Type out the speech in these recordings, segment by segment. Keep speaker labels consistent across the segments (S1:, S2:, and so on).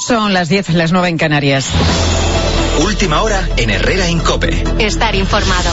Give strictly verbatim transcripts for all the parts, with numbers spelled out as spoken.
S1: Son las diez, las nueve en Canarias.
S2: Última hora en Herrera en COPE.
S3: Estar informado.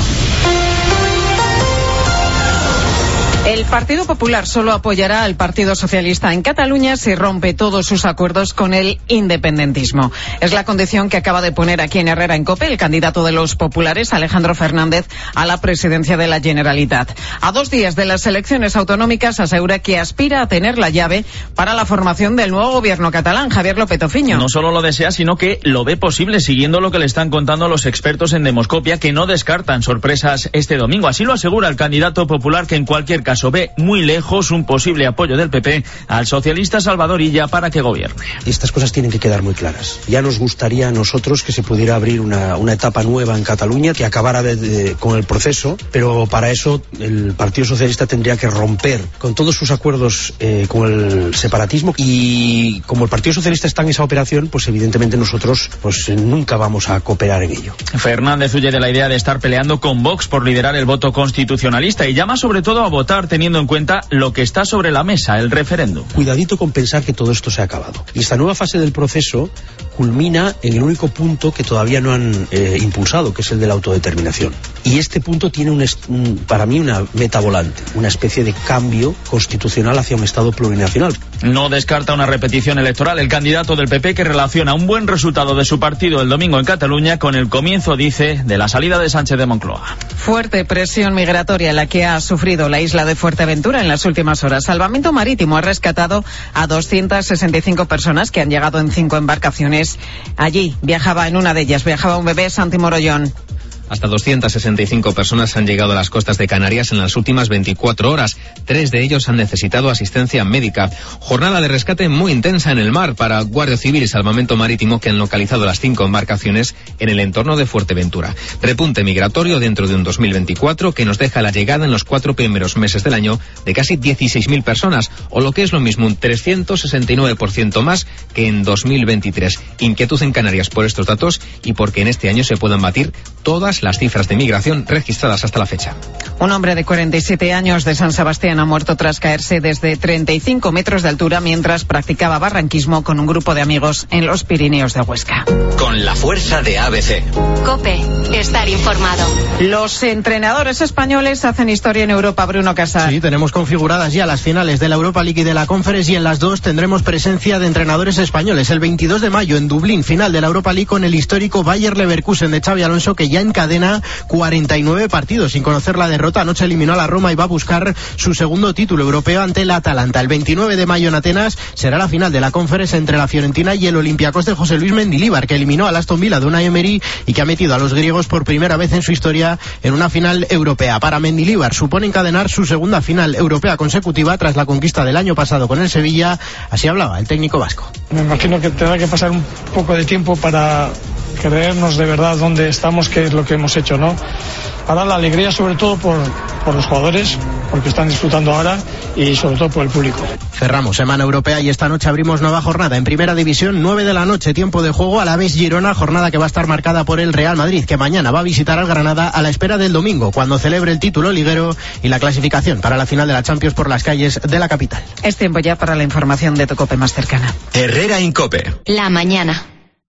S1: El Partido Popular solo apoyará al Partido Socialista en Cataluña si rompe todos sus acuerdos con el independentismo. Es la condición que acaba de poner aquí en Herrera en COPE el candidato de los populares, Alejandro Fernández, a la presidencia de la Generalitat. A dos días de las elecciones autonómicas asegura que aspira a tener la llave para la formación del nuevo gobierno catalán. Javier López Tofiño.
S4: No solo lo desea, sino que lo ve posible, siguiendo lo que le están contando los expertos en Demoscopia, que no descartan sorpresas este domingo. Así lo asegura el candidato popular, que en cualquier caso ve muy lejos un posible apoyo del P P al socialista Salvador Illa para que gobierne.
S5: Estas cosas tienen que quedar muy claras. Ya nos gustaría a nosotros que se pudiera abrir una, una etapa nueva en Cataluña, que acabara de, de, con el proceso, pero para eso el Partido Socialista tendría que romper con todos sus acuerdos eh, con el separatismo, y como el Partido Socialista está en esa operación, pues evidentemente nosotros pues nunca vamos a cooperar en ello.
S4: Fernández huye de la idea de estar peleando con Vox por liderar el voto constitucionalista y llama sobre todo a votar teniendo en cuenta lo que está sobre la mesa, el referéndum.
S5: Cuidadito con pensar que todo esto se ha acabado. Y esta nueva fase del proceso culmina en el único punto que todavía no han eh, impulsado, que es el de la autodeterminación. Y este punto tiene un, un, para mí una meta volante, una especie de cambio constitucional hacia un Estado plurinacional.
S4: No descarta una repetición electoral el candidato del P P, que relaciona un buen resultado de su partido el domingo en Cataluña con el comienzo, dice, de la salida de Sánchez de Moncloa.
S1: Fuerte presión migratoria la que ha sufrido la isla de Fuerteventura en las últimas horas. Salvamento Marítimo ha rescatado a doscientas sesenta y cinco personas que han llegado en cinco embarcaciones. Allí viajaba, en una de ellas, viajaba un bebé. Santi Morollón.
S6: Hasta doscientas sesenta y cinco personas han llegado a las costas de Canarias en las últimas veinticuatro horas. Tres de ellos han necesitado asistencia médica. Jornada de rescate muy intensa en el mar para Guardia Civil y Salvamento Marítimo, que han localizado las cinco embarcaciones en el entorno de Fuerteventura. Repunte migratorio dentro de un dos mil veinticuatro que nos deja la llegada en los cuatro primeros meses del año de casi dieciséis mil personas, o lo que es lo mismo, un trescientos sesenta y nueve por ciento más que en dos mil veintitrés. Inquietud en Canarias por estos datos y porque en este año se puedan batir todas las cifras de migración registradas hasta la fecha.
S1: Un hombre de cuarenta y siete años de San Sebastián ha muerto tras caerse desde treinta y cinco metros de altura mientras practicaba barranquismo con un grupo de amigos en los Pirineos de Huesca.
S2: Con la fuerza de A B C.
S3: COPE, estar informado.
S1: Los entrenadores españoles hacen historia en Europa, Bruno Casar.
S7: Sí, tenemos configuradas ya las finales de la Europa League y de la Conference, y en las dos tendremos presencia de entrenadores españoles. El veintidós de mayo en Dublín, final de la Europa League con el histórico Bayer Leverkusen de Xabi Alonso, que ya encadena cuarenta y nueve partidos sin conocer la derrota. Anoche eliminó a la Roma y va a buscar su segundo título europeo ante el Atalanta. El veintinueve de mayo en Atenas será la final de la Conference entre la Fiorentina y el Olympiacos de José Luis Mendilibar, que eliminó al Aston Villa de Unai Emery y que ha metido a los griegos por primera vez en su historia en una final europea. Para Mendilibar supone encadenar su segunda final europea consecutiva tras la conquista del año pasado con el Sevilla. Así hablaba el técnico vasco.
S8: Me imagino que tendrá que pasar un poco de tiempo para creernos de verdad dónde estamos, qué es lo que hemos hecho, ¿no? Ahora la alegría sobre todo por, por los jugadores, porque están disfrutando ahora, y sobre todo por el público.
S7: Cerramos semana europea y esta noche abrimos nueva jornada en Primera División, nueve de la noche, tiempo de juego, Alavés Girona, jornada que va a estar marcada por el Real Madrid, que mañana va a visitar al Granada a la espera del domingo, cuando celebre el título liguero y la clasificación para la final de la Champions por las calles de la capital.
S1: Es tiempo ya para la información de tu COPE más cercana.
S2: Herrera en COPE.
S3: La mañana.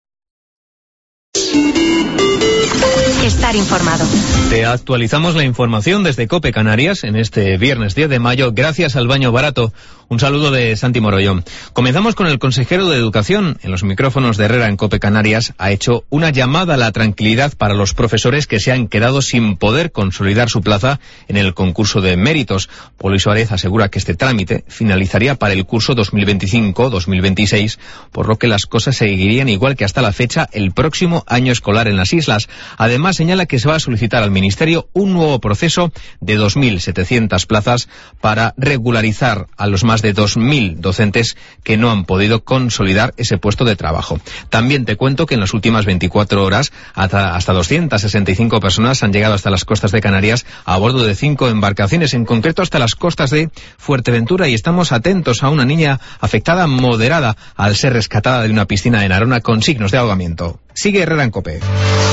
S3: Estar informado.
S6: Te actualizamos la información desde COPE Canarias en este viernes diez de mayo, gracias al Baño Barato. Un saludo de Santi Morollón. Comenzamos con el consejero de Educación. En los micrófonos de Herrera en COPE Canarias ha hecho una llamada a la tranquilidad para los profesores que se han quedado sin poder consolidar su plaza en el concurso de méritos. Poli Suárez asegura que este trámite finalizaría para el curso dos mil veinticinco dos mil veintiséis, por lo que las cosas seguirían igual que hasta la fecha el próximo año escolar en las islas. Además, señala que se va a solicitar al Ministerio un nuevo proceso de dos mil setecientas plazas para regularizar a los más de dos mil docentes que no han podido consolidar ese puesto de trabajo. También te cuento que en las últimas veinticuatro horas hasta, hasta doscientas sesenta y cinco personas han llegado hasta las costas de Canarias a bordo de cinco embarcaciones, en concreto hasta las costas de Fuerteventura, y estamos atentos a una niña afectada moderada al ser rescatada de una piscina en Arona con signos de ahogamiento. Sigue Herrera en COPE.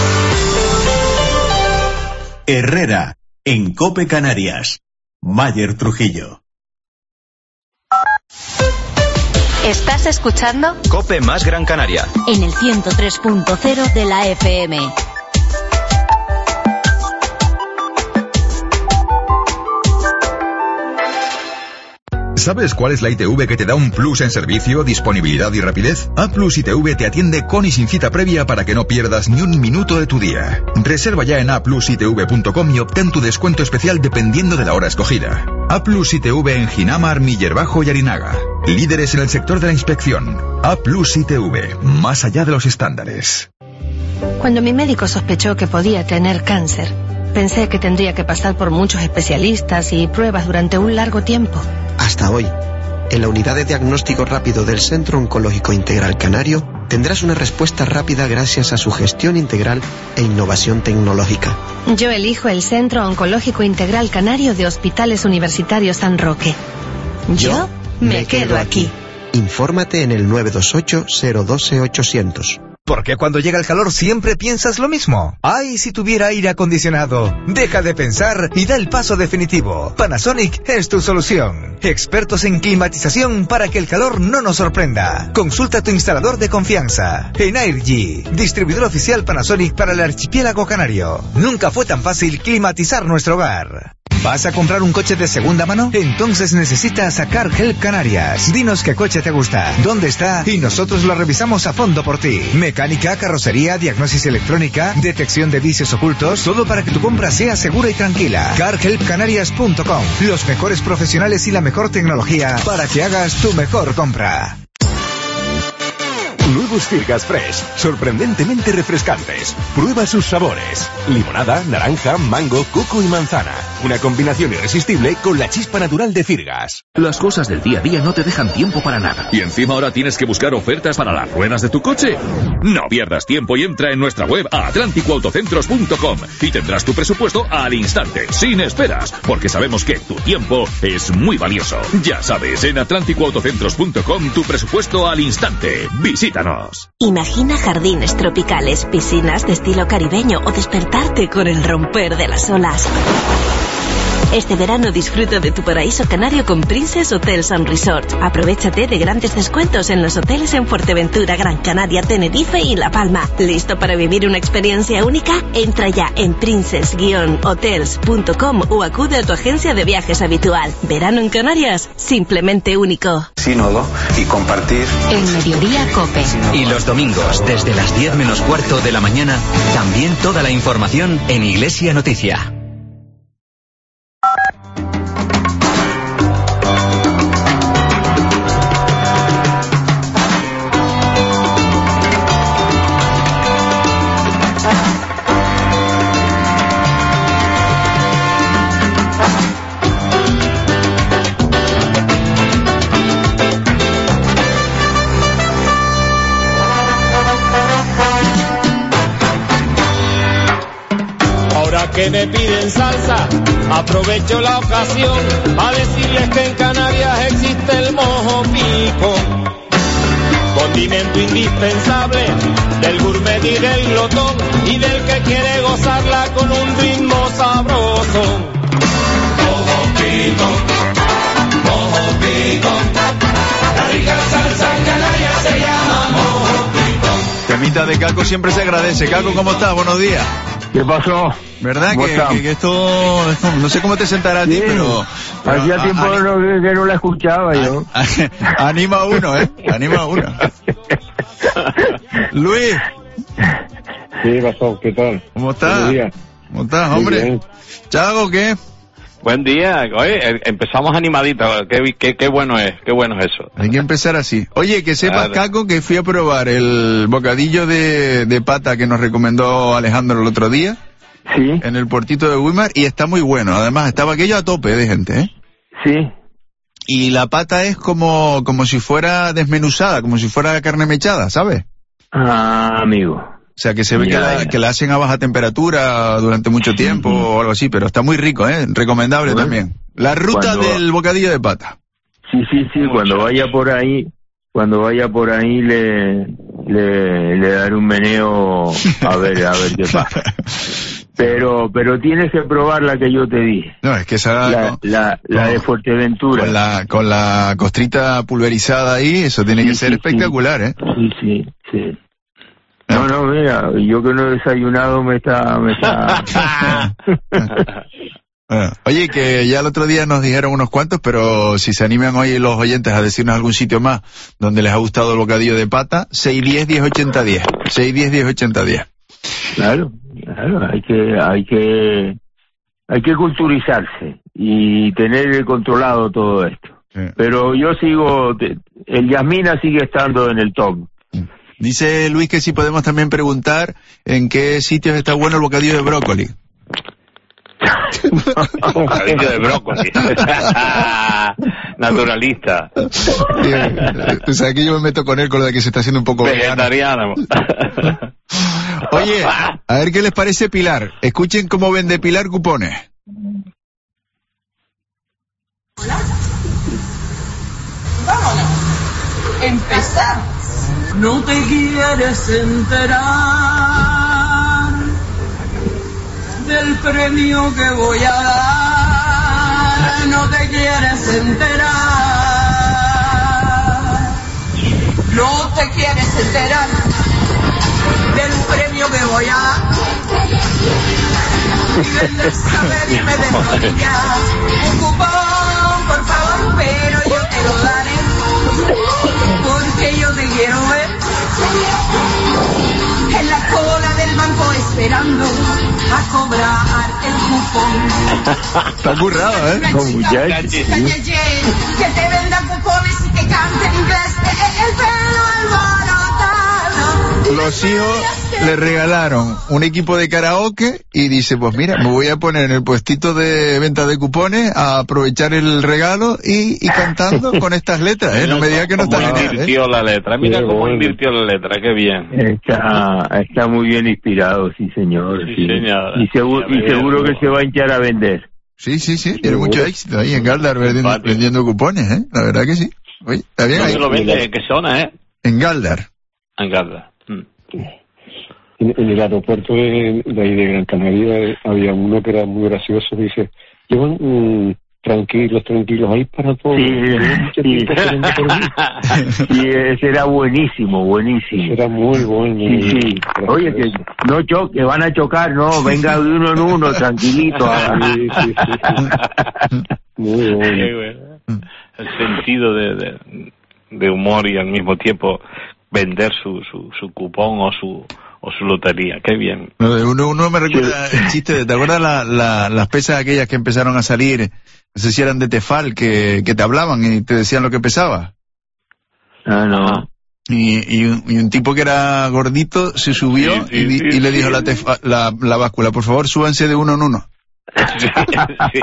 S9: Herrera en COPE Canarias. Mayer Trujillo.
S3: ¿Estás escuchando?
S2: COPE más Gran Canaria.
S3: En el ciento tres punto cero de la F M.
S10: ¿Sabes cuál es la I T V que te da un plus en servicio, disponibilidad y rapidez? A Plus I T V te atiende con y sin cita previa para que no pierdas ni un minuto de tu día. Reserva ya en a plus i t v punto com y obtén tu descuento especial dependiendo de la hora escogida. A Plus I T V en Ginamar, Millerbajo y Arinaga. Líderes en el sector de la inspección. A Plus I T V, más allá de los estándares.
S11: Cuando mi médico sospechó que podía tener cáncer, pensé que tendría que pasar por muchos especialistas y pruebas durante un largo tiempo.
S12: Hasta hoy, en la unidad de diagnóstico rápido del Centro Oncológico Integral Canario, tendrás una respuesta rápida gracias a su gestión integral e innovación tecnológica.
S11: Yo elijo el Centro Oncológico Integral Canario de Hospitales Universitarios San Roque. Yo, Yo me, me quedo, quedo aquí.
S12: aquí. Infórmate en el nueve dos ocho cero uno dos ochocientos.
S13: ¿Por qué cuando llega el calor siempre piensas lo mismo? ¡Ay, si tuviera aire acondicionado! Deja de pensar y da el paso definitivo. Panasonic es tu solución. Expertos en climatización para que el calor no nos sorprenda. Consulta a tu instalador de confianza. Energy, distribuidor oficial Panasonic para el archipiélago canario. Nunca fue tan fácil climatizar nuestro hogar. ¿Vas a comprar un coche de segunda mano? Entonces necesitas sacar Help Canarias. Dinos qué coche te gusta, dónde está y nosotros lo revisamos a fondo por ti. Mecánica, carrocería, diagnosis electrónica, detección de vicios ocultos, todo para que tu compra sea segura y tranquila. car help canarias punto com. Los mejores profesionales y la mejor tecnología para que hagas tu mejor compra.
S14: Nuevos Cirgas Fresh, sorprendentemente refrescantes. Prueba sus sabores. Limonada, naranja, mango, coco y manzana. Una combinación irresistible con la chispa natural de Cirgas.
S15: Las cosas del día a día no te dejan tiempo para nada. ¿Y encima ahora tienes que buscar ofertas para las ruedas de tu coche? No pierdas tiempo y entra en nuestra web a atlántico autocentros punto com y tendrás tu presupuesto al instante, sin esperas, porque sabemos que tu tiempo es muy valioso. Ya sabes, en atlántico autocentros punto com tu presupuesto al instante. Visita.
S16: Imagina jardines tropicales, piscinas de estilo caribeño o despertarte con el romper de las olas. Este verano disfruta de tu paraíso canario con Princess Hotels and Resorts. Aprovechate de grandes descuentos en los hoteles en Fuerteventura, Gran Canaria, Tenerife y La Palma. ¿Listo para vivir una experiencia única? Entra ya en princess hotels punto com o acude a tu agencia de viajes habitual. Verano en Canarias, simplemente único.
S17: Sínodo y compartir.
S3: El Mediodía COPE.
S2: Y los domingos, desde las diez menos cuarto de la mañana, también toda la información en Iglesia Noticia.
S18: Que me piden salsa, aprovecho la ocasión a decirles que en Canarias existe el mojo pico, condimento indispensable del gourmet y del glotón y del que quiere gozarla con un ritmo sabroso. Mojo pico, mojo pico, la rica salsa en Canarias se llama mojo pico.
S19: Temita de Caco siempre se agradece. Caco, ¿cómo estás? Buenos días.
S20: ¿Qué pasó?
S19: ¿Verdad que, que, que esto, no sé cómo te sentará a ti, sí, pero, pero...
S20: Hacía tiempo a, no, que no la escuchaba a, yo.
S19: A, anima uno, ¿eh? Anima uno. Luis.
S20: Sí, pasó, ¿qué tal?
S19: ¿Cómo estás? ¿Cómo estás, hombre? ¿Chago qué?
S21: Buen día. Oye, empezamos animaditos. Qué, qué, qué bueno es, qué bueno es eso.
S19: Hay que empezar así. Oye, que sepas, claro, Caco, que fui a probar el bocadillo de, de pata que nos recomendó Alejandro el otro día.
S20: Sí.
S19: En el puertito de Weimar, y está muy bueno. Además, estaba aquello a tope de gente, ¿eh?
S20: Sí.
S19: Y la pata es como, como si fuera desmenuzada, como si fuera carne mechada, ¿sabes?
S20: Ah, amigo.
S19: O sea, que se ve ya, que, la, que la hacen a baja temperatura durante mucho tiempo uh-huh. o algo así, pero está muy rico, ¿eh? Recomendable bueno, también. La ruta cuando... del bocadillo de pata.
S20: Sí, sí, sí, cuando vaya por ahí, cuando vaya por ahí le, le, le daré un meneo a ver, a ver qué pasa. Pero pero tienes que probar la que yo te dije.
S19: No, es que esa...
S20: La,
S19: con,
S20: la, la
S19: con,
S20: de Fuerteventura.
S19: Con la, con la costrita pulverizada ahí, eso tiene sí, que ser sí, espectacular,
S20: sí.
S19: ¿eh?
S20: Sí, sí, sí. No, no, mira, yo que no he desayunado me está... Me está...
S19: Bueno, oye, que ya el otro día nos dijeron unos cuantos, pero si se animan hoy los oyentes a decirnos algún sitio más donde les ha gustado el bocadillo de pata, seis diez, diez ochenta, diez. seis diez, diez ochenta, diez.
S20: Claro, claro, hay que, hay que, hay que culturizarse y tener controlado todo esto. Sí. Pero yo sigo, el Yasmina sigue estando en el top.
S19: Dice Luis que si podemos también preguntar en qué sitios está bueno el bocadillo de brócoli.
S21: Bocadillo de brócoli. Naturalista.
S19: O sea, que yo me meto con él con lo de que se está haciendo un poco
S21: vegetariano.
S19: Oye, a ver qué les parece Pilar. Escuchen cómo vende Pilar cupones.
S5: Hola. Vámonos. Empezamos. No te quieres enterar del premio que voy a dar. No te quieres enterar. No te quieres enterar del premio que voy a dar. Y vender saber y me desmonillas. Un cupón, por favor, pero yo te lo daré. Porque yo te quiero ver en la cola del banco esperando a cobrar el cupón.
S19: Está currado, ¿eh?
S20: Con muchachos.
S5: Que te vendan cupones y que canten inglés. El pelo alborotado.
S19: Los hijos le regalaron un equipo de karaoke y dice, pues mira, me voy a poner en el puestito de venta de cupones a aprovechar el regalo y, y cantando con estas letras, ¿eh? No me diga que no está
S21: genial, invirtió ¿eh? la letra, mira cómo bueno. invirtió la letra, qué bien.
S20: Está, está muy bien inspirado, sí señor.
S21: Sí,
S20: sí.
S21: señor.
S20: Y, seguro, y seguro que se va a hinchar a vender.
S19: Sí, sí, sí, tiene mucho éxito ahí en Galdar vendiendo, vendiendo cupones, ¿eh? La verdad que sí. Oye, está bien ahí.
S21: ¿Dónde lo vende? ¿En qué zona, eh?
S19: En Galdar.
S21: En Galdar. Mm.
S22: En, en el aeropuerto de, de ahí de Gran Canaria había uno que era muy gracioso, dice, llevan mm, tranquilos, tranquilos, ahí para todos.
S20: Sí, sí. Sí, ese era buenísimo, buenísimo.
S22: Era muy bueno.
S20: Sí, sí. Oye, que no choque, van a chocar, no, venga de uno en uno, tranquilito.
S22: Sí, sí, sí, sí. Muy bueno.
S21: Qué bueno. El sentido de, de, de humor y al mismo tiempo vender su, su, su cupón o su o su lotería, qué bien.
S19: Uno, uno me recuerda el chiste de, ¿te acuerdas la, la, las pesas aquellas que empezaron a salir? No sé si eran de Tefal, que, que te hablaban y te decían lo que pesaba.
S20: Ah, no.
S19: Y, y, un, y un tipo que era gordito se subió sí, sí, y, sí, y le dijo sí. la, tefa, la, la báscula, por favor, súbanse de uno en uno.
S21: Sí, sí.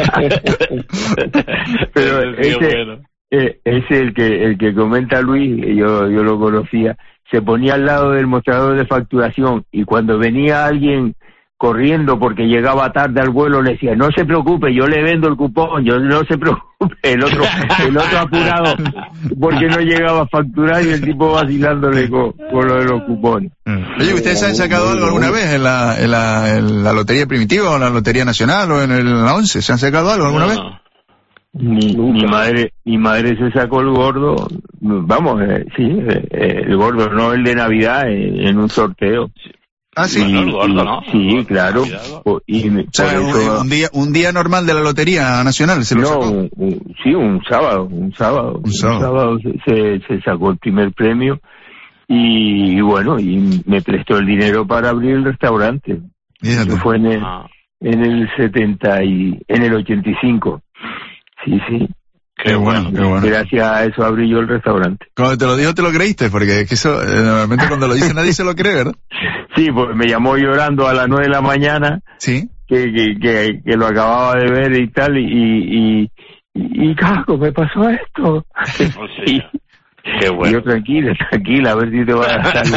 S20: Pero ese, bueno. eh, ese el que el que comenta Luis, yo yo lo conocía, se ponía al lado del mostrador de facturación y cuando venía alguien corriendo porque llegaba tarde al vuelo le decía, no se preocupe, yo le vendo el cupón, yo no se preocupe, el otro el otro apurado porque no llegaba a facturar y el tipo vacilándole con, con lo de los cupones.
S19: Oye, ¿ustedes han sacado algo alguna vez en la, en la, en la Lotería Primitiva o en la Lotería Nacional o en, el, en la once? ¿Se han sacado algo alguna no. vez?
S20: Mi, mi madre mi madre se sacó el gordo, vamos, eh, sí, eh, el gordo, no el de Navidad, eh, en un sorteo.
S19: Ah, sí,
S21: y, no, el gordo, ¿no?
S20: Sí, claro. Y,
S19: o sea, un, eso, un día un día normal de la Lotería Nacional, ¿se lo
S20: no,
S19: sacó?
S20: Un, un, sí, un sábado, un sábado.
S19: Un sábado,
S20: un sábado se, se sacó el primer premio y, y bueno, y me prestó el dinero para abrir el restaurante. Fíjate. Fue en el, ah. en el setenta y, en el ochenta y cinco. Sí, sí.
S21: Qué bueno, qué bueno.
S20: Gracias a eso abrí yo el restaurante.
S19: Cuando te lo dijo, te lo creíste, porque es que eso, eh, normalmente cuando lo dice nadie se lo cree, ¿verdad?
S20: Sí, pues me llamó llorando a las nueve de la mañana.
S19: Sí.
S20: Que, que, que, que lo acababa de ver y tal, y, y, y, y Caco, me pasó esto.
S21: Oh, sí. Qué bueno.
S20: Y yo, tranquila, tranquila, a ver si te va a gastar.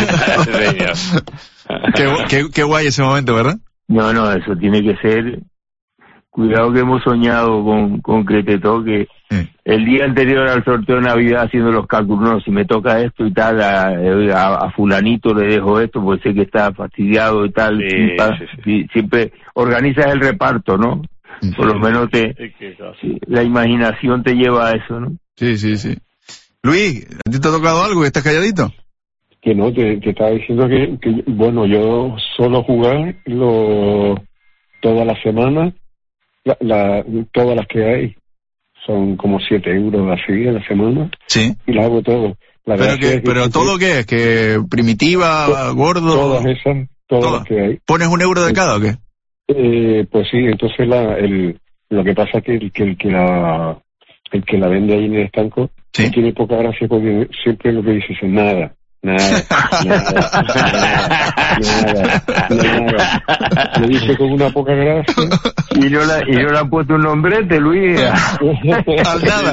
S19: qué, qué, qué guay ese momento, ¿verdad?
S20: No, no, eso tiene que ser cuidado que hemos soñado con, con que te toque.
S19: Sí.
S20: El día anterior al sorteo de Navidad haciendo los cálculos, no, si me toca esto y tal, a, a, a fulanito le dejo esto, porque sé que está fastidiado y tal.
S21: Sí,
S20: y pa-
S21: sí, sí.
S20: y siempre organizas el reparto, ¿no? Por lo menos te,
S21: Es que, claro.
S20: sí, la imaginación te lleva a eso, ¿no?
S19: Sí, sí, sí. Luis, ¿a ti te ha tocado algo? ¿Estás calladito?
S22: Que no, te, te estaba diciendo que, que, bueno, yo suelo jugar lo, toda la semana, la, la, todas las que hay. Son como siete euros así a la semana.
S19: Sí.
S22: Y las hago todo. La
S19: ¿Pero,
S22: gracia
S19: qué,
S22: es que-
S19: pero todo qué es? ¿Que primitiva,
S22: To-
S19: gordo?
S22: Todas esas, todas,
S19: Todas.
S22: las que hay.
S19: ¿Pones un euro de cada o qué?
S22: Eh, pues sí, entonces la, el, lo que pasa es que el que, el que la el que la vende ahí en el estanco
S19: Sí.
S22: tiene poca gracia porque siempre lo que dice es nada, nada, nada, nada, nada, nada. Lo dice con una poca gracia.
S20: Y no, la, y no le han puesto un nombrete, Luis.
S19: Al nada.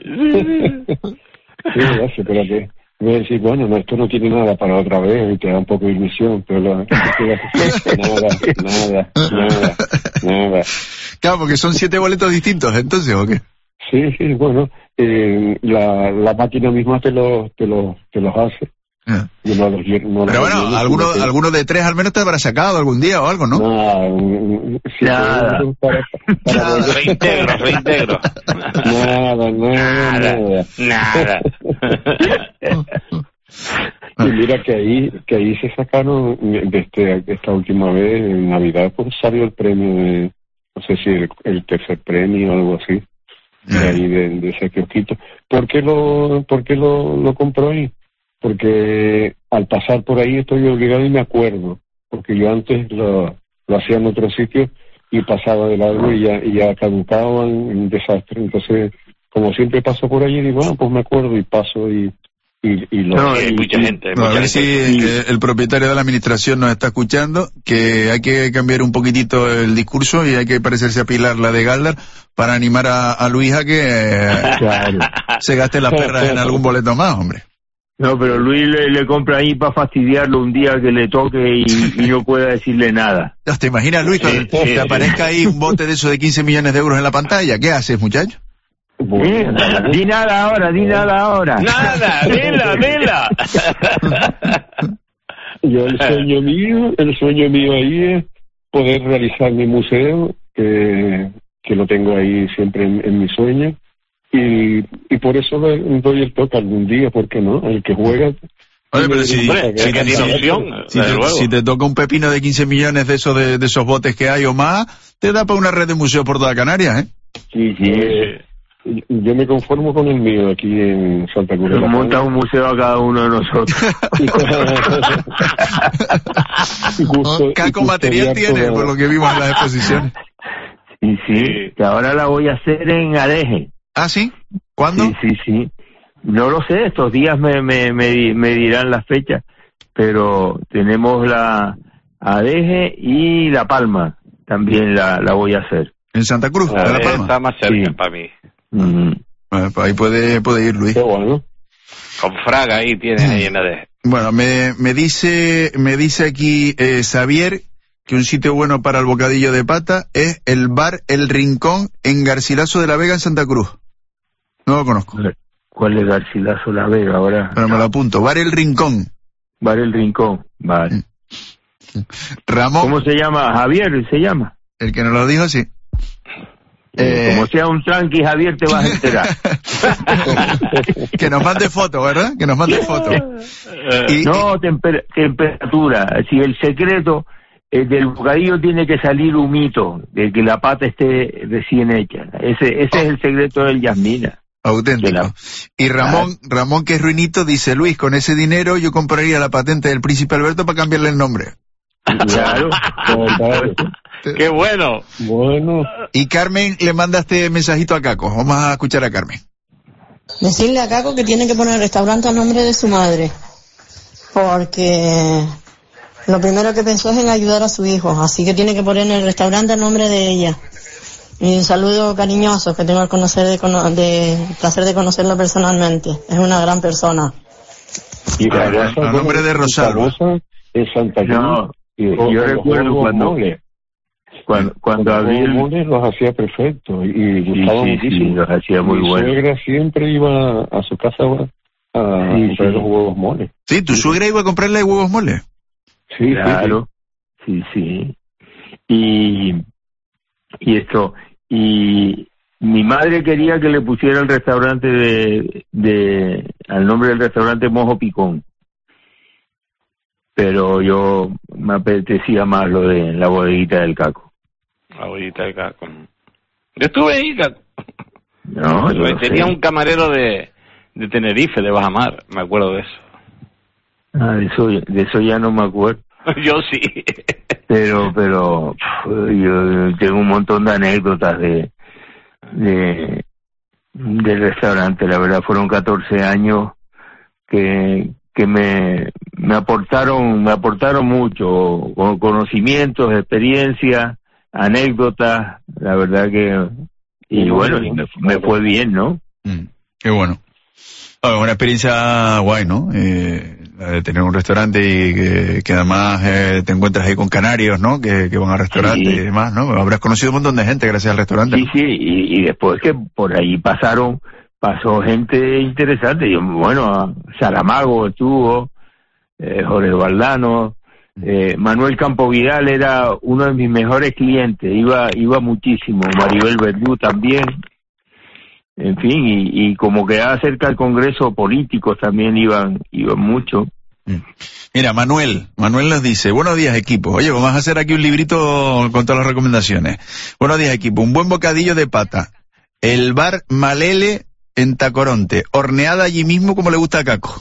S22: Sí, gracias, pero que voy a decir, bueno, no, esto no tiene nada para otra vez y te da un poco de ilusión, pero la, nada, nada, nada, nada.
S19: Claro, porque son siete boletos distintos, entonces, ¿o qué?
S22: Sí, sí, bueno, eh, la, la máquina misma te los te los te los hace.
S19: Ah.
S22: Yo no los, no los
S19: Pero bueno,
S22: relleno,
S19: alguno,
S22: sino que-
S19: alguno de tres al menos te habrá sacado algún día o algo, ¿no?
S22: No, mm, sí,
S20: Nada.
S22: para- para-
S19: Nada.
S21: Reintegro, reintegro.
S22: Nada, nada, nada.
S21: Nada.
S22: Y mira que ahí que ahí se sacaron de este, esta última vez en Navidad, pues salió el premio de, no sé si el, el tercer premio o algo así, de ahí de, de ese kiosquito. ¿Por qué lo, por qué lo, lo compró ahí? Porque al pasar por ahí estoy obligado y me acuerdo, porque yo antes lo, lo hacía en otro sitio y pasaba de largo y ya, y ya caducaban, un desastre. Entonces, como siempre paso por allí, digo, ah, pues me acuerdo y paso y, y, y lo...
S20: No,
S21: Sí, hay
S20: y-
S21: mucha gente. hay
S19: No, a
S21: mucha
S19: ver si
S21: gente.
S19: eh, el propietario de la administración nos está escuchando, que hay que cambiar un poquitito el discurso y hay que parecerse a Pilar, la de Galdar, para animar a, a Luis a que eh,
S22: Claro.
S19: se gaste las perras en algún boleto más, hombre.
S20: No, pero Luis le, le compra ahí para fastidiarlo un día que le toque y, y no pueda decirle nada.
S19: ¿Te imaginas, Luis,
S21: Sí,
S19: cuando
S21: sí,
S19: te
S21: sí.
S19: aparezca ahí un bote de eso de quince millones de euros en la pantalla? ¿Qué haces, muchacho?
S20: ¿Eh? Di nada ahora, di nada ahora.
S21: Nada, dila, dila.
S22: Yo el sueño mío, el sueño mío ahí es poder realizar mi museo, que, que lo tengo ahí siempre en, en mi sueño, y, y por eso le doy el toque algún día, ¿por qué no? El que juega...
S19: Oye, pero si,
S21: Hombre,
S19: si
S21: es que
S19: te,
S21: tiene
S19: si-
S21: opción,
S19: si
S21: desde
S19: te-
S21: luego.
S19: si te toca un pepino de quince millones de esos de, de esos botes que hay o más, te da para una red de museos por toda Canarias, ¿eh?
S22: Sí, sí. Yo me conformo con el mío aquí en Santa Cruz. de la
S20: Nos monta un museo a cada uno de nosotros.
S22: Y justo-
S19: Caco
S22: y custodiar
S19: material tiene,
S22: toda-
S19: por lo que vimos en las exposiciones.
S20: Y sí, que ahora la voy a hacer en Adeje.
S19: ¿Ah, sí? ¿Cuándo?
S20: Sí, sí, sí. No lo sé, estos días me, me, me, di- me dirán las fechas, pero tenemos la Adeje y La Palma, también la, la voy a hacer.
S19: ¿En Santa Cruz,
S21: A
S19: de La
S21: ver,
S19: Palma?
S21: está más cerca
S20: Sí.
S21: para mí.
S20: Mm.
S19: Bueno, pues ahí puede, puede ir Luis.
S22: Qué bueno.
S21: Con Fraga ahí tienes ahí en la de...
S19: Bueno, me, me dice, me dice aquí eh, Xavier que un sitio bueno para el bocadillo de pata es el bar El Rincón en Garcilaso de la Vega en Santa Cruz. No lo conozco,
S20: ¿Cuál es Garcilaso La Vega ahora?
S19: pero me lo apunto. Bar El Rincón.
S20: Bar El Rincón, vale.
S19: Ramón,
S20: ¿Cómo se llama? Javier, ¿se llama?
S19: el que nos lo dijo, sí. Eh,
S20: Como sea un tranqui, Javier, te vas a enterar.
S19: que nos mande foto, ¿verdad? Que nos mande foto. Y-
S20: No, temper- temperatura. Si el secreto eh, del bocadillo tiene que salir humito, de que la pata esté recién hecha. Ese, ese es el secreto del Yasmina.
S19: Auténtico.
S20: De la-
S19: Y Ramón, Ramón, que es ruinito, dice, Luis, con ese dinero yo compraría la patente del Príncipe Alberto para cambiarle el nombre.
S20: Claro.
S22: Claro.
S21: ¡Qué bueno!
S22: Bueno,
S19: Y Carmen le manda este mensajito a Caco. Vamos a escuchar a Carmen.
S4: Decirle a Caco que tiene que poner el restaurante a nombre de su madre, porque lo primero que pensó es en ayudar a su hijo, así que tiene que poner el restaurante a nombre de ella. Y un saludo cariñoso, que tengo el, conocer de, cono- de, el placer de conocerlo personalmente. Es una gran persona.
S22: y
S19: A-
S22: Rabosa,
S19: a nombre de Rosalba.
S22: Rabosa es Santa Cruz.
S20: No,
S22: y-
S20: yo
S22: y-
S20: recuerdo
S22: y-
S20: cuando-
S22: mole.
S20: cuando, cuando
S22: Los
S20: abrí
S22: huevos
S20: el...
S22: moles los hacía perfecto y
S20: Sí,
S22: gustaba
S20: sí,
S22: muchísimo.
S20: sí, los hacía muy
S22: Mi
S20: buenos.
S22: suegra siempre iba a su casa a
S20: Sí,
S22: comprar
S20: sí.
S22: los huevos moles.
S19: Sí, tu suegra iba a comprarle huevos mole.
S22: Sí,
S20: Claro, sí, sí. Y, y esto, y mi madre quería que le pusiera el restaurante de, de, al nombre del restaurante Mojo Picón. Pero yo me apetecía más lo de la bodeguita del Caco.
S21: La bodeguita del Caco. Yo estuve ahí, Caco.
S20: No, yo lo
S21: Tenía
S20: sé.
S21: un camarero de, de Tenerife, de Bajamar, me acuerdo de eso.
S20: Ah, de eso, de eso ya no me acuerdo.
S21: Yo sí.
S20: Pero, pero, pf, yo tengo un montón de anécdotas de, de, del restaurante. La verdad, fueron catorce años que, que me, me aportaron, me aportaron mucho, con conocimientos, experiencias, anécdotas. La verdad que, y bueno, y me, me fue bien, ¿no?
S19: Mm, qué bueno. Ah, una experiencia guay, ¿no? Eh, la de tener un restaurante y que, que además eh, te encuentras ahí con canarios, ¿no? Que, que van al restaurante
S20: Sí.
S19: y demás, ¿no? Habrás conocido un montón de gente gracias al restaurante.
S20: Sí,
S19: ¿no?
S20: sí, y, y después que por ahí pasaron, pasó gente interesante. Yo, bueno, Saramago estuvo, eh, Jorge Valdano, eh, Manuel Campo Vidal era uno de mis mejores clientes, iba iba muchísimo, Maribel Verdú también. En fin, y, y como quedaba cerca del Congreso, políticos también iban iban mucho.
S19: Mira, Manuel, Manuel nos dice, buenos días equipo, oye, vamos a hacer aquí un librito con todas las recomendaciones. Buenos días equipo, un buen bocadillo de pata, el bar Malele en Tacoronte, horneada allí mismo como le gusta a Caco.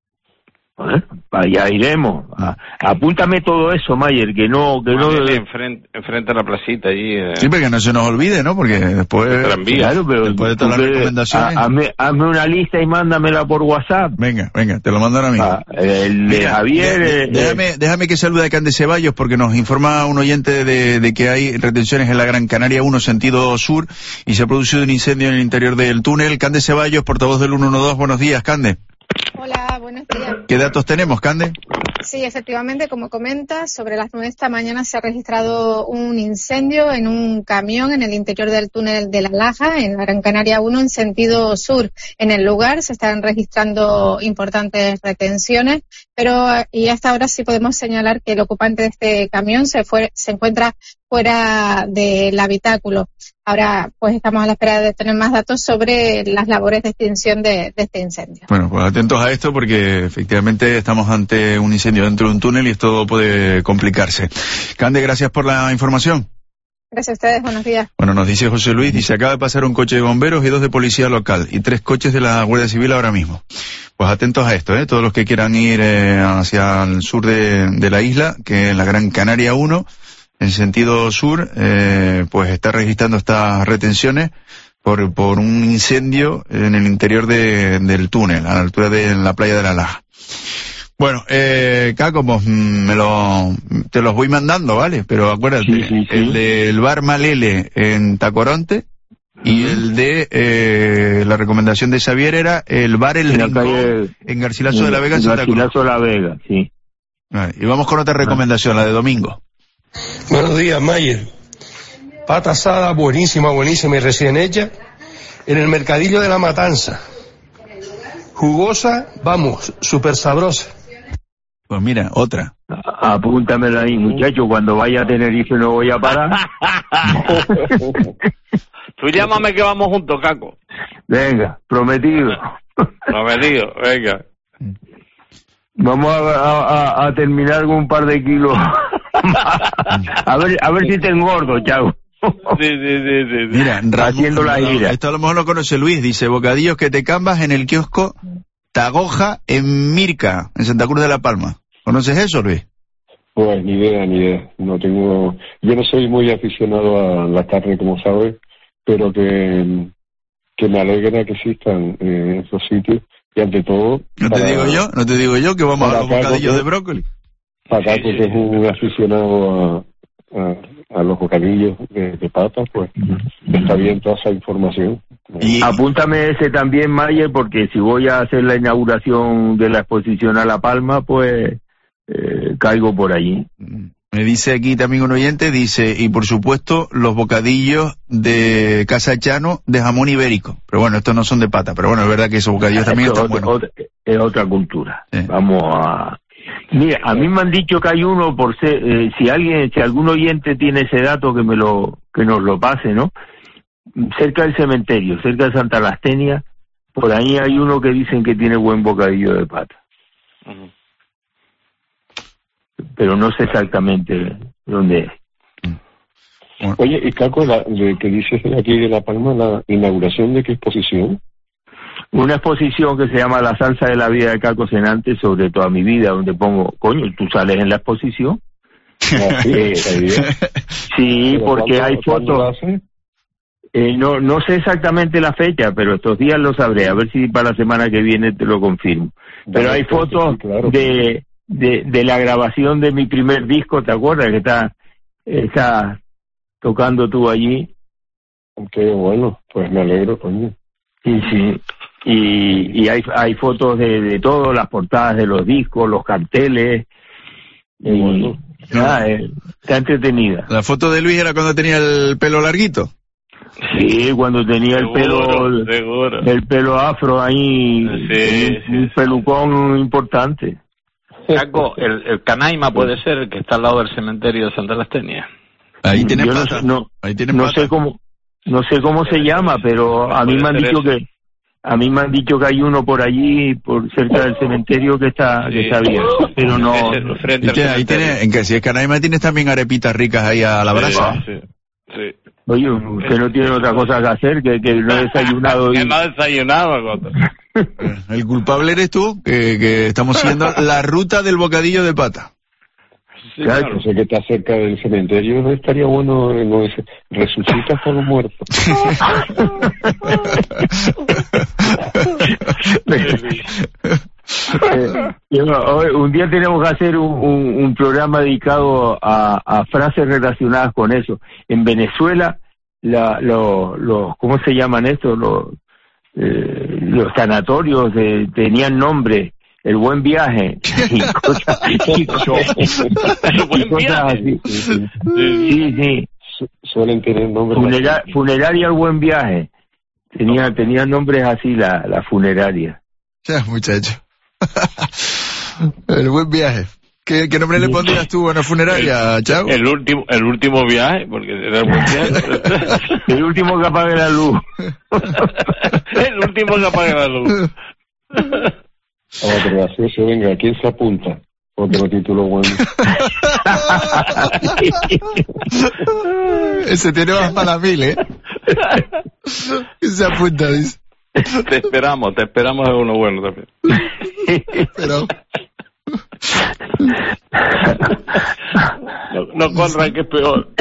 S20: ¿Eh? Allá iremos. A, apúntame todo eso, Mayer, que no... que no
S21: Enfrente, enfrente a la placita allí. Eh.
S19: Sí, porque no se nos olvide, ¿no? Porque después,
S20: Claro, pero
S19: después de todas las
S20: tú que-
S19: recomendaciones...
S20: ha- Hazme, hazme una lista y mándamela por WhatsApp.
S19: Venga, venga, te lo mando ahora mismo.
S20: Ah, el de
S19: Mira,
S20: Javier...
S19: de-
S20: eh,
S19: déjame, déjame que salude a Cande Ceballos porque nos informa un oyente de, de que hay retenciones en la Gran Canaria uno sentido sur y se ha producido un incendio en el interior del túnel. Cande Ceballos, portavoz del ciento doce, buenos días, Cande.
S7: Hola, buenos días.
S19: ¿Qué datos tenemos, Cande?
S7: Sí, efectivamente, como comentas, sobre las nueve de esta mañana se ha registrado un incendio en un camión en el interior del túnel de La Laja, en la Gran Canaria uno, en sentido sur. En el lugar se están registrando importantes retenciones, pero y hasta ahora sí podemos señalar que el ocupante de este camión se fue, se encuentra fuera del habitáculo. Ahora, pues estamos a la espera de tener más datos sobre las labores de extinción de, de este incendio.
S19: Bueno, pues atentos a esto porque efectivamente estamos ante un incendio dentro de un túnel y esto puede complicarse. Cande, gracias por la información.
S7: Gracias a ustedes, buenos días.
S19: Bueno, nos dice José Luis, dice, acaba de pasar un coche de bomberos y dos de policía local y tres coches de la Guardia Civil ahora mismo. Pues atentos a esto, ¿eh? Todos los que quieran ir eh, hacia el sur de, de la isla, que en la Gran Canaria uno, en sentido sur, eh, pues está registrando estas retenciones por, por un incendio en el interior de, del túnel, a la altura de la playa de La Laja. Bueno, eh, Caco, pues me lo, te los voy mandando, ¿vale? Pero acuérdate,
S20: Sí, sí, sí.
S19: el del bar Malele en Tacoronte y el de, eh, la recomendación de Xavier era el bar El
S20: En la
S19: Rincón
S20: calle-
S19: en Garcilaso de la Vega, en Santa Cruz.
S20: Garcilaso de la Vega, sí.
S19: Vale, y vamos con otra recomendación, la de domingo.
S8: Buenos días, Mayer. Pata asada buenísima, buenísima y recién hecha en el mercadillo de la Matanza. Jugosa, vamos, súper sabrosa.
S19: Pues mira, otra.
S20: A- Apúntamelo ahí, muchacho, cuando vaya a Tenerife no voy a parar.
S21: Tú llámame que vamos juntos, Caco.
S20: Venga, prometido.
S21: Prometido, venga.
S20: Vamos a, a- a- a terminar con un par de kilos. a ver a ver si te engordo, chao.
S21: Sí, sí, sí, sí.
S19: Mira, Ramón,
S20: Haciendo la
S19: no,
S20: gira.
S19: esto a lo mejor lo conoce Luis, dice, bocadillos que te cambas en el kiosco Tagoja en Mirca, en Santa Cruz de la Palma. ¿Conoces eso, Luis?
S22: Pues ni idea, ni idea. No tengo, yo no soy muy aficionado a la carne, como sabes, pero que, que me alegra que existan eh, esos sitios y ante todo.
S19: No te
S22: para-
S19: digo yo, no te digo yo que vamos a
S22: para
S19: los
S22: Caco,
S19: bocadillos
S22: que-
S19: de brócoli.
S22: Para Caco, que es un aficionado a, a, a los bocadillos de, de pata, pues está bien toda esa información.
S20: Apúntame ese también, Mayer, porque si voy a hacer la inauguración de la exposición a La Palma, pues eh, caigo por allí.
S19: Me dice aquí también un oyente, dice, y por supuesto los bocadillos de Casa Chano de jamón ibérico. Pero bueno, estos no son de pata, pero bueno, es verdad que esos bocadillos también
S20: Esto
S19: están
S20: es
S19: buenos.
S20: otra, es otra cultura.
S19: Sí.
S20: Vamos a... Mira, a mí me han dicho que hay uno, por ser, eh, si alguien, si algún oyente tiene ese dato, que me lo, que nos lo pase, ¿no? Cerca del cementerio, cerca de Santa Lastenia, por ahí hay uno que dicen que tiene buen bocadillo de pata.
S21: Ujú.
S20: Pero no sé exactamente dónde es.
S22: Oye, y Caco, la, de, que dices aquí de La Palma, la inauguración de qué exposición.
S20: Una exposición que se llama La salsa de la vida de Caco Senante, sobre toda mi vida, donde pongo, coño, tú sales en la exposición.
S22: Ah, sí,
S20: Eh,
S22: está bien.
S20: sí,
S22: Pero
S20: porque
S22: ¿cuándo-
S20: hay
S22: cuándo lo
S20: fotos.
S22: hace?
S20: Eh, no, no sé exactamente la fecha, pero estos días lo sabré. A ver si para la semana que viene te lo confirmo. Pero
S22: Vale,
S20: hay
S22: pues,
S20: fotos
S22: sí, claro.
S20: de, de, de la grabación de mi primer disco, ¿te acuerdas? Que está, está tocando tú allí.
S22: Qué bueno, pues me alegro, coño.
S20: Sí, sí. Y, y hay, hay fotos de, de todo, las portadas de los discos, los carteles.
S22: Qué
S20: Y
S22: bueno.
S20: nada, eh, está entretenida.
S19: La foto de Luis era cuando tenía el pelo larguito.
S20: Sí, cuando tenía el
S21: Seguro,
S20: pelo,
S21: seguro.
S20: el pelo afro ahí,
S21: Sí,
S20: un, un pelucón importante.
S21: Caco, el, el Canaima puede ser el que está al lado del cementerio de Santa Lastenia.
S19: Ahí tienes
S20: Yo no
S19: pata.
S20: sé- no-
S19: Ahí tienes
S20: No
S19: pata.
S20: sé cómo, no sé cómo se llama, pero a mí
S21: Puede
S20: me han
S21: ser
S20: dicho
S21: ese.
S20: que, a mí me han dicho que hay uno por allí, por cerca del cementerio que está,
S21: Sí.
S20: que está abierto, pero no.
S21: Ese,
S20: no-
S21: frente
S19: Y
S21: al
S19: tiene- ahí
S21: cementerio.
S19: tiene, en que si es Canaima tienes también arepitas ricas ahí a la brasa.
S21: Sí, sí, sí.
S20: Oye, usted no tiene otra cosa que hacer que, que no he desayunado.
S21: Que
S20: y...
S21: no desayunaba, Coto.
S19: El culpable eres tú, que, que estamos siguiendo la ruta del bocadillo de pata.
S21: Sí,
S20: Claro.
S21: claro.
S22: Yo sé que está cerca del cementerio, no estaría bueno, eh, no es, resucita hasta los muertos.
S20: Eh, yo, hoy- un día tenemos que hacer un, un- un programa dedicado a, a frases relacionadas con eso. En Venezuela, la, lo, lo- ¿cómo se llaman estos? Los, eh, los sanatorios eh, tenían nombre, el buen viaje y cosas, y cosas-
S21: El buen
S20: y cosas
S21: viaje.
S20: así.
S22: Sí, sí.
S20: Sí, sí.
S22: Su- Suelen tener nombres.
S20: Funera- funeraria el buen viaje. Tenía, tenía nombres así la, la funeraria.
S19: Ya, muchacho. El buen viaje. ¿Qué, qué nombre le pondrías tú a una funeraria, Chao?
S21: El último, el último viaje, porque era el buen viaje.
S20: El último que apague la luz.
S21: El último que apague la luz.
S22: Otro gracioso, venga, ¿quién se apunta? Otro título bueno.
S19: Ese tiene más para mil, ¿eh? Se apunta, dice.
S21: Te esperamos, te esperamos en uno bueno también.
S19: Pero...
S21: No, no Conrad, que es peor.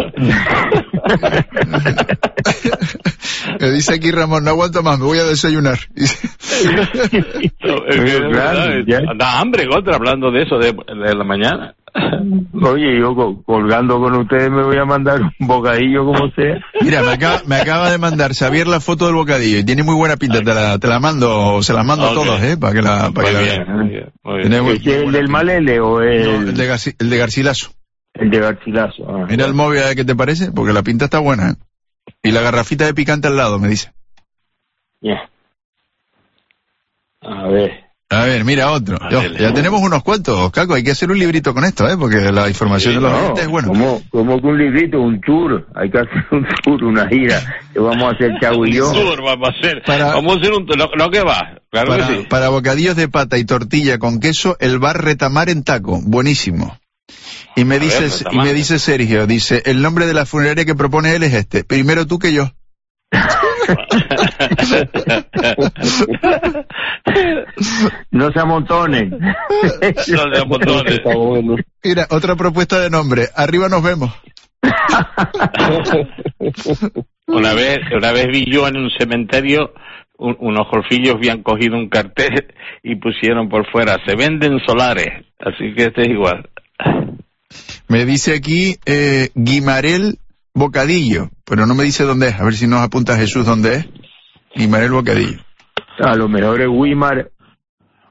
S19: Me dice aquí Ramón, no aguanto más, me voy a desayunar. Dice.
S21: No, es que, de verdad, da hambre, Contra, hablando de eso de, de la mañana.
S20: Oye, yo co- colgando con ustedes me voy a mandar un bocadillo como sea.
S19: Mira, me acaba, me acaba de mandar Xavier la foto del bocadillo y tiene muy buena pinta, te la, te la mando, o se la mando
S21: Ok.
S19: a todos, ¿eh? Para que la, para que la
S21: Muy
S19: vean.
S21: bien, muy bien, muy bien.
S19: Tiene muy-
S20: ¿Es el del Malele o el,
S19: No, el de, Garci- el de Garcilaso.
S20: el de Garcilaso? Ah,
S19: Mira el móvil a ver qué te parece, porque la pinta está buena, ¿eh? Y la garrafita de picante al lado, me dice.
S20: ya. A ver.
S19: A ver, mira otro. Yo, ya tenemos unos cuantos, Caco, hay que hacer un librito con esto, ¿eh? Porque la información de los
S20: No,
S19: oyentes es buena.
S20: como, como que un librito, un tour. Hay que hacer un tour, una gira que vamos a hacer Chavo y yo.
S21: Un tour vamos a hacer.
S19: Para-
S21: Vamos a hacer un tour. Lo, lo que va, claro
S19: Para,
S21: que sí.
S19: para bocadillos de pata y tortilla con queso, el bar Retamar en Taco, buenísimo. Y me
S21: A ver,
S19: dice, y
S21: Retamar.
S19: me dice Sergio, dice, el nombre de la funeraria que propone él es este. Primero tú que yo.
S20: No se amontonen.
S21: No se amontonen.
S22: Está bueno.
S19: Mira, otra propuesta de nombre. Arriba nos vemos.
S21: Una vez, una vez vi yo en un cementerio un- unos jorfillos habían cogido un cartel y pusieron por fuera, se venden solares, así que este es igual.
S19: Me dice aquí eh, Guimarel Bocadillo, pero no me dice dónde es. A ver si nos apunta Jesús dónde es. Guimarel Bocadillo.
S20: A lo mejor es Wimar.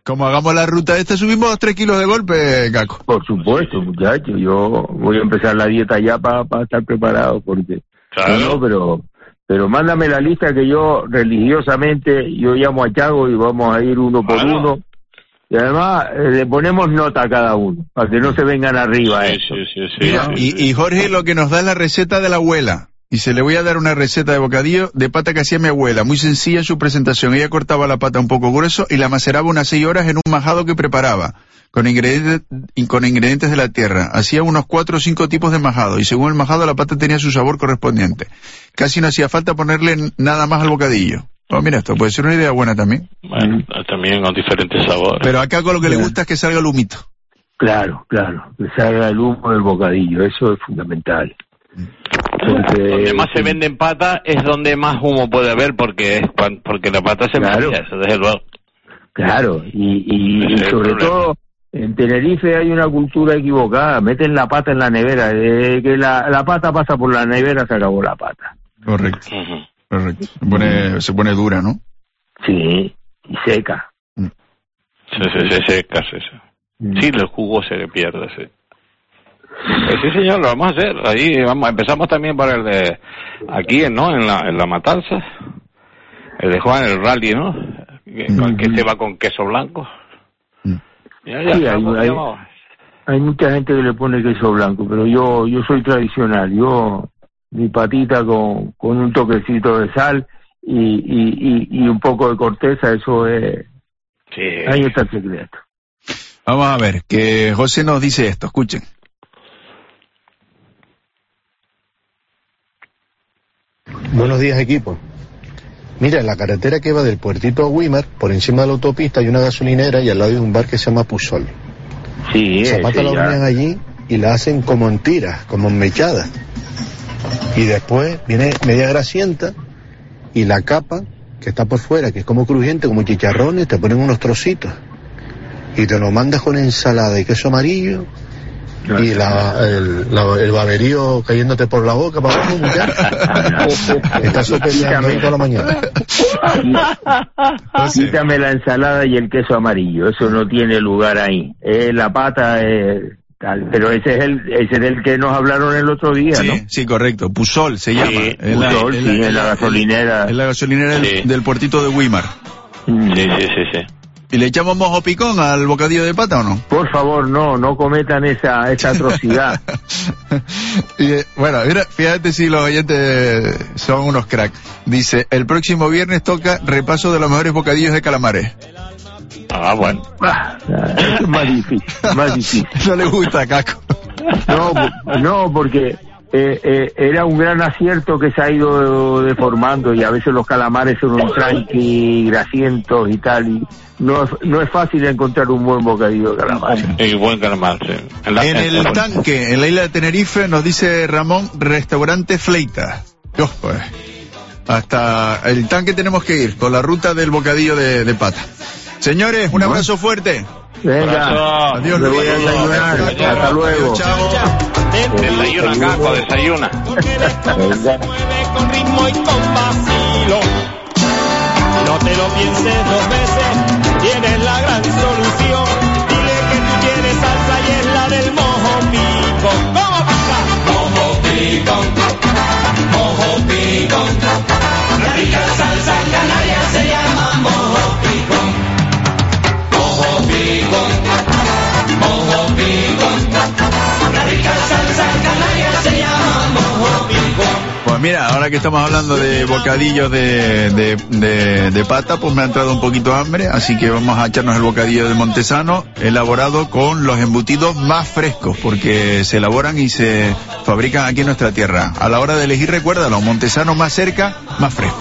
S19: Como hagamos la ruta esta, subimos tres kilos de golpe, Caco.
S20: Por supuesto, muchacho, yo voy a empezar la dieta ya para pa estar preparado, porque...
S21: Claro.
S20: No, pero, pero mándame la lista que yo religiosamente, yo llamo a Chago y vamos a ir uno por
S21: Claro.
S20: uno. Y además eh, le ponemos nota a cada uno, para que no se vengan arriba
S21: Sí,
S20: eso.
S21: sí, sí, sí,
S19: Mira,
S21: sí.
S19: y, y Jorge lo que nos da es la receta de la abuela. Y se le voy a dar una receta de bocadillo de pata que hacía mi abuela, muy sencilla en su presentación. Ella cortaba la pata un poco grueso y la maceraba unas seis horas en un majado que preparaba, con ingredientes, y con ingredientes de la tierra. Hacía unos cuatro o cinco tipos de majado, y según el majado la pata tenía su sabor correspondiente. Casi no hacía falta ponerle nada más al bocadillo. Oh, mira, esto puede ser una idea buena también.
S21: Bueno, también con diferentes sabores.
S19: Pero acá con lo que le gusta es que salga el humito.
S20: Claro, claro, que salga el humo del bocadillo, eso es fundamental. Porque,
S21: Donde más se venden patas es donde más humo puede haber, porque es cuan- porque la pata se
S20: Claro.
S21: enfría, eso desde luego.
S20: Claro, y, y,
S21: Ese
S20: y
S21: es el
S20: sobre
S21: problema.
S20: todo en Tenerife hay una cultura equivocada, meten la pata en la nevera, eh, que la, la pata pasa por la nevera, se acabó la pata.
S19: Correcto, correcto. Se pone, se pone dura, ¿no?
S20: Sí, y seca.
S21: Se, se, se seca, se, se. Sí, el jugo se le pierde, sí. Pues sí, señor, lo vamos a hacer. Ahí vamos, empezamos también por el de aquí, ¿no? En la, en la matanza. El de Juan, el rally, ¿no? Que, con, que se va con queso blanco. Ya, ya
S20: Sí, hay,
S21: estamos,
S20: hay-
S21: ya vamos.
S20: hay mucha gente que le pone queso blanco, pero yo yo soy tradicional, yo mi patita con, con un toquecito de sal y, y, y, y un poco de corteza, eso es...
S21: Sí.
S20: Ahí está el secreto.
S19: Vamos a ver, que José nos dice esto, escuchen.
S1: Buenos días, equipo. Mira, en la carretera que va del puertito a Wimar, por encima de la autopista hay una gasolinera y al lado hay un bar que se llama Pusol.
S20: Sí,
S1: Esa
S20: ese
S1: pata la
S20: ya.
S1: hornean allí y la hacen como en tiras, como en mechadas. Y después viene media grasienta y la capa que está por fuera, que es como crujiente, como chicharrones, te ponen unos trocitos. Y te lo mandas con ensalada y queso amarillo y la, el, la- el baberío cayéndote por la boca para abajo, muchacho. Estás sopeando ahí toda la mañana.
S20: Quítame la ensalada y el queso amarillo, eso no tiene lugar ahí. Eh, la pata es tal, pero ese es el ese es el que nos hablaron el otro día,
S19: Sí,
S20: ¿no?
S19: sí, correcto. Pusol se
S20: Sí,
S19: llama. Es la-
S20: Pusol,
S19: es
S20: sí, en la gasolinera.
S19: Es la gasolinera del,
S21: Sí.
S19: del puertito de Wimar.
S21: Sí, sí, sí, sí.
S19: ¿Y le echamos mojo picón al bocadillo de pata o no?
S20: Por favor, no, no cometan esa esa atrocidad.
S19: Y, eh, bueno, mira, fíjate si los oyentes son unos cracks. Dice, el próximo viernes toca repaso de los mejores bocadillos de calamares.
S21: Ah, bueno.
S20: Ah, es más difícil, más difícil.
S19: No le gusta, Caco.
S20: No, no, porque eh, eh, era un gran acierto que se ha ido deformando y a veces los calamares son un tranqui, grasientos y tal, y no, es- no es fácil encontrar un buen bocadillo de calamares.
S21: Y buen calamar, sí. En, la-
S19: En
S21: en-
S19: el tanque, en la isla de Tenerife, nos dice Ramón, restaurante Fleita. Dios, pues. Hasta el tanque tenemos que ir, con la ruta del bocadillo de, de pata. Señores, un abrazo fuerte.
S20: Venga,
S19: Adiós,
S20: me voy a
S19: Luis.
S20: desayunar. Hasta luego.
S19: Chao.
S21: Desayuna, Caco, desayuna.
S18: Con ritmo y con vacilo. No te lo pienses dos veces, tienes la gran solución. Dile que tú quieres salsa y es la del mojo pico. ¿Cómo pasa? Mojo pico, mojo pico. La rica salsa canaria se llama mojo pico. Mojo pico, mojo pico. La rica salsa canaria se llama mojo pico.
S19: Pues mira, ahora que estamos hablando de bocadillos de, de, de, de pata, pues me ha entrado un poquito hambre, así que vamos a echarnos el bocadillo de Montesano, elaborado con los embutidos más frescos, porque se elaboran y se fabrican aquí en nuestra tierra. A la hora de elegir, recuérdalo, Montesano más cerca, más fresco.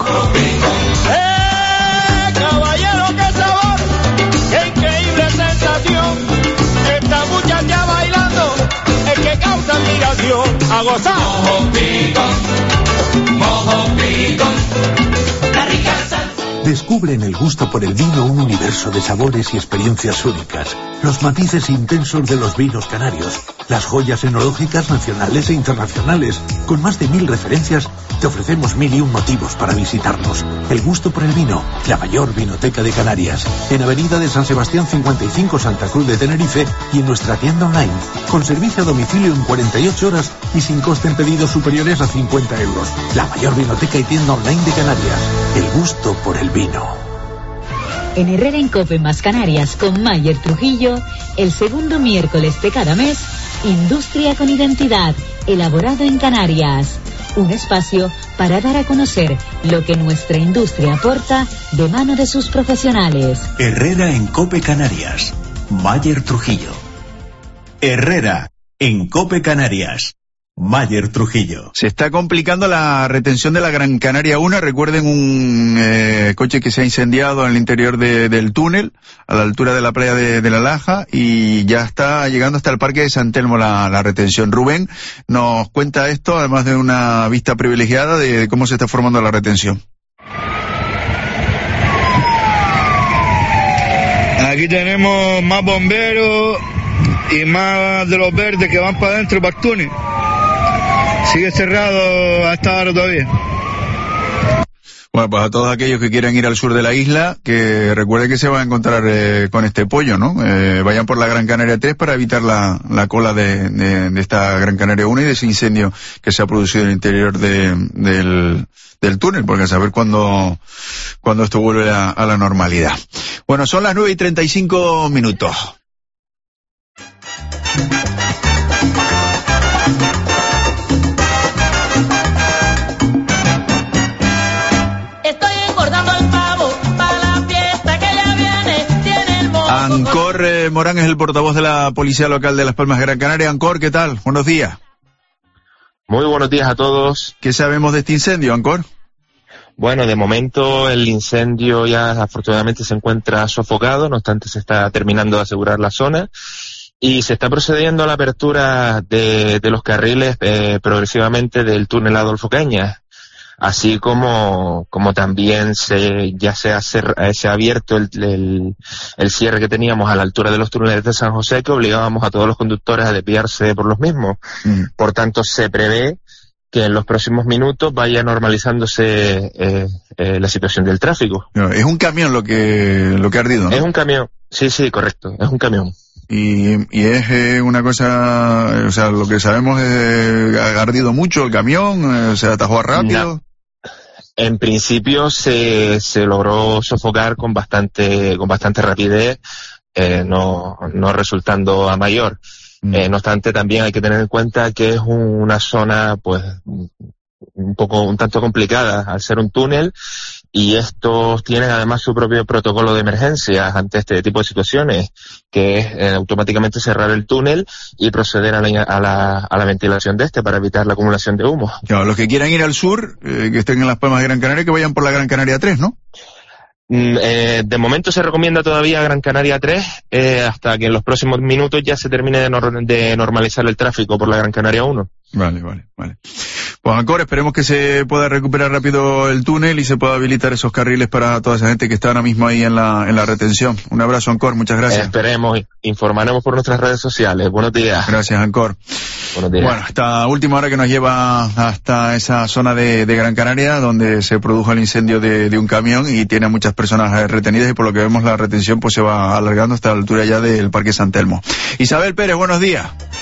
S18: ¡Eh, caballero, qué sabor! ¡Qué increíble sensación! Esta muchacha bailando es que causa admiración. ¡A gozar! Mojo pico, mojo pico, la rica salsa.
S6: Descubre en el gusto por el vino un universo de sabores y experiencias únicas. los matices intensos de los vinos canarios, las joyas enológicas nacionales e internacionales. Con más de mil referencias, te ofrecemos mil y un motivos para visitarnos. El gusto por el vino, la mayor vinoteca de Canarias. En Avenida de San Sebastián cincuenta y cinco, Santa Cruz de Tenerife, y en nuestra tienda online, con servicio a domicilio en cuarenta y ocho horas y sin coste en pedidos superiores a cincuenta euros. La mayor vinoteca y tienda online de Canarias. El gusto por el vino.
S9: En Herrera en Cope más Canarias con Mayer Trujillo, el segundo miércoles de cada mes, Industria con Identidad, elaborado en Canarias. Un espacio para dar a conocer lo que nuestra industria aporta de mano de sus profesionales.
S23: Herrera en Cope Canarias, Mayer Trujillo. Herrera en Cope Canarias, Mayer Trujillo.
S19: Se está complicando la retención de la Gran Canaria uno. Recuerden un eh, coche que se ha incendiado en el interior de, del túnel, a la altura de la playa de, de La Laja, y ya está llegando hasta el Parque de San Telmo la, la retención. Rubén nos cuenta esto, además de una vista privilegiada de cómo se está formando la retención.
S24: Aquí tenemos más bomberos y más de los verdes que van para adentro, para el túnel. Sigue cerrado a esta hora todavía.
S19: Bueno, pues a todos aquellos que quieran ir al sur de la isla, que recuerden que se van a encontrar eh, con este pollo, ¿no? Eh, vayan por la Gran Canaria tres para evitar la, la cola de, de, de esta Gran Canaria uno y de ese incendio que se ha producido en el interior de, del, del túnel, porque a saber cuándo, cuándo esto vuelve a, a la normalidad. Bueno, son las nueve y treinta y cinco minutos. Ancor eh, Morán es el portavoz de la Policía Local de Las Palmas de Gran Canaria. Ancor, ¿qué tal? Buenos días.
S25: Muy buenos días a todos.
S19: ¿Qué sabemos de este incendio, Ancor?
S25: Bueno, de momento el incendio ya afortunadamente se encuentra sofocado, no obstante se está terminando de asegurar la zona y se está procediendo a la apertura de, de los carriles eh, progresivamente del túnel Adolfo Cañas. Así como, como también se, ya se ha, cer, se ha abierto el, el, el cierre que teníamos a la altura de los túneles de San José, que obligábamos a todos los conductores a desviarse por los mismos. Mm. Por tanto, se prevé que en los próximos minutos vaya normalizándose eh, eh, la situación del tráfico.
S19: No, es un camión lo que, lo que ha ardido, ¿no?
S25: Es un camión, sí, sí, correcto, es un camión.
S19: Y, y es eh, una cosa, o sea, lo que sabemos es, eh, ha ardido mucho el camión, eh, se atajó rápido.
S25: No. En principio se, se logró sofocar con bastante, con bastante rapidez, eh, no, no resultando a mayor. Mm. Eh, no obstante, también hay que tener en cuenta que es una zona, pues, un poco, un tanto complicada al ser un túnel, y estos tienen además su propio protocolo de emergencia ante este tipo de situaciones, que es eh, automáticamente cerrar el túnel y proceder a la, a, la, a la ventilación de este para evitar la acumulación de humo.
S19: Claro, los que quieran ir al sur, eh, que estén en Las Palmas de Gran Canaria, que vayan por la Gran Canaria tres, ¿no?
S25: Mm, eh, de momento se recomienda todavía Gran Canaria tres, eh, hasta que en los próximos minutos ya se termine de, nor- de normalizar el tráfico por la Gran Canaria uno.
S19: Vale, vale, vale. Pues Ancor, esperemos que se pueda recuperar rápido el túnel y se pueda habilitar esos carriles para toda esa gente que está ahora mismo ahí en la en la retención. Un abrazo, Ancor, muchas gracias.
S25: Eh, esperemos, informaremos por nuestras redes sociales. Buenos días.
S19: Gracias, Ancor.
S25: Buenos días.
S19: Bueno, esta última hora que nos lleva hasta esa zona de, de Gran Canaria, donde se produjo el incendio de, de un camión y tiene muchas personas retenidas, y por lo que vemos la retención pues se va alargando hasta la altura ya del Parque San Telmo. Isabel Pérez, buenos días.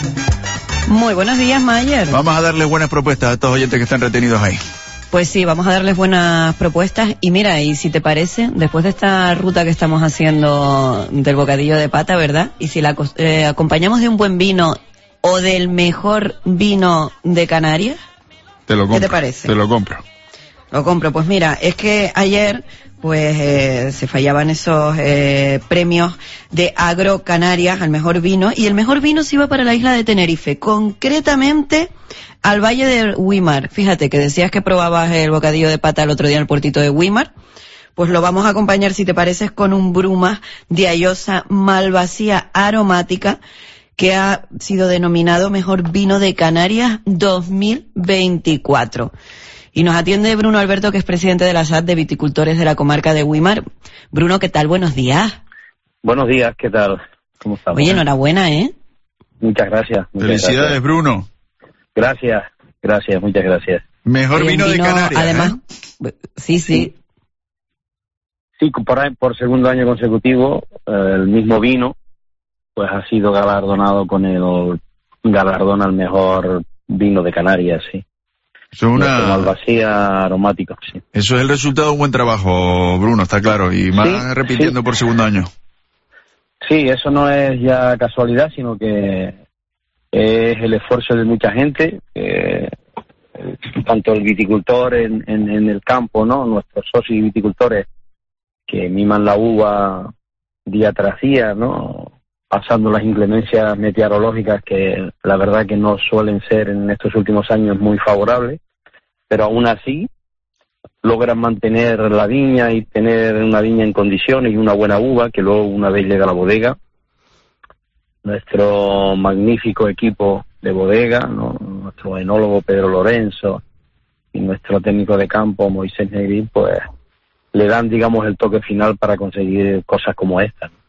S26: Muy buenos días, Mayer.
S19: Vamos a darles buenas propuestas a estos oyentes que están retenidos ahí.
S26: Pues sí, vamos a darles buenas propuestas. Y mira, y si te parece, después de esta ruta que estamos haciendo del bocadillo de pata, ¿verdad? Y si la eh, acompañamos de un buen vino o del mejor vino de Canarias,
S19: te lo compro.
S26: ¿Qué te parece?
S19: Te lo compro.
S26: Lo compro. Pues mira, es que ayer pues eh, se fallaban esos eh, premios de Agro Canarias al mejor vino, y el mejor vino se iba para la isla de Tenerife, concretamente al Valle de Güímar. Fíjate que decías que probabas el bocadillo de pata el otro día en el puertito de Güímar. Pues lo vamos a acompañar, si te pareces, con un Bruma de Ayosa Malvasía aromática, que ha sido denominado mejor vino de Canarias dos mil veinticuatro. Y nos atiende Bruno Alberto, que es presidente de la S A D de Viticultores de la comarca de Güímar. Bruno, ¿qué tal? Buenos días.
S27: Buenos días, ¿qué tal?
S10: ¿Cómo estamos?
S26: Oye, enhorabuena, ¿eh?
S10: Muchas gracias. Muchas
S19: Felicidades,
S10: gracias.
S19: Bruno.
S10: Gracias, gracias, muchas gracias.
S19: Mejor
S26: Oye,
S19: vino,
S26: vino,
S19: de Canarias.
S26: además,
S19: ¿eh?
S26: sí, sí.
S10: Sí, por, por segundo año consecutivo, eh, el mismo vino, pues ha sido galardonado con el galardón al mejor vino de Canarias, sí.
S19: Eso es una...
S10: Malvasía aromática, sí.
S19: Eso es el resultado de un buen trabajo, Bruno, está claro. Y más
S10: Sí,
S19: repitiendo
S10: sí.
S19: por segundo año.
S10: Sí, eso no es ya casualidad, sino que es el esfuerzo de mucha gente, eh, tanto el viticultor en, en, en el campo, ¿no? Nuestros socios viticultores que miman la uva día tras día, ¿no? Pasando las inclemencias meteorológicas que la verdad que no suelen ser en estos últimos años muy favorables, pero aún así logran mantener la viña y tener una viña en condiciones y una buena uva que luego una vez llega a la bodega, nuestro magnífico equipo de bodega, ¿no? Nuestro enólogo Pedro Lorenzo y nuestro técnico de campo Moisés Negrín, pues le dan, digamos, el toque final para conseguir cosas como esta, ¿no?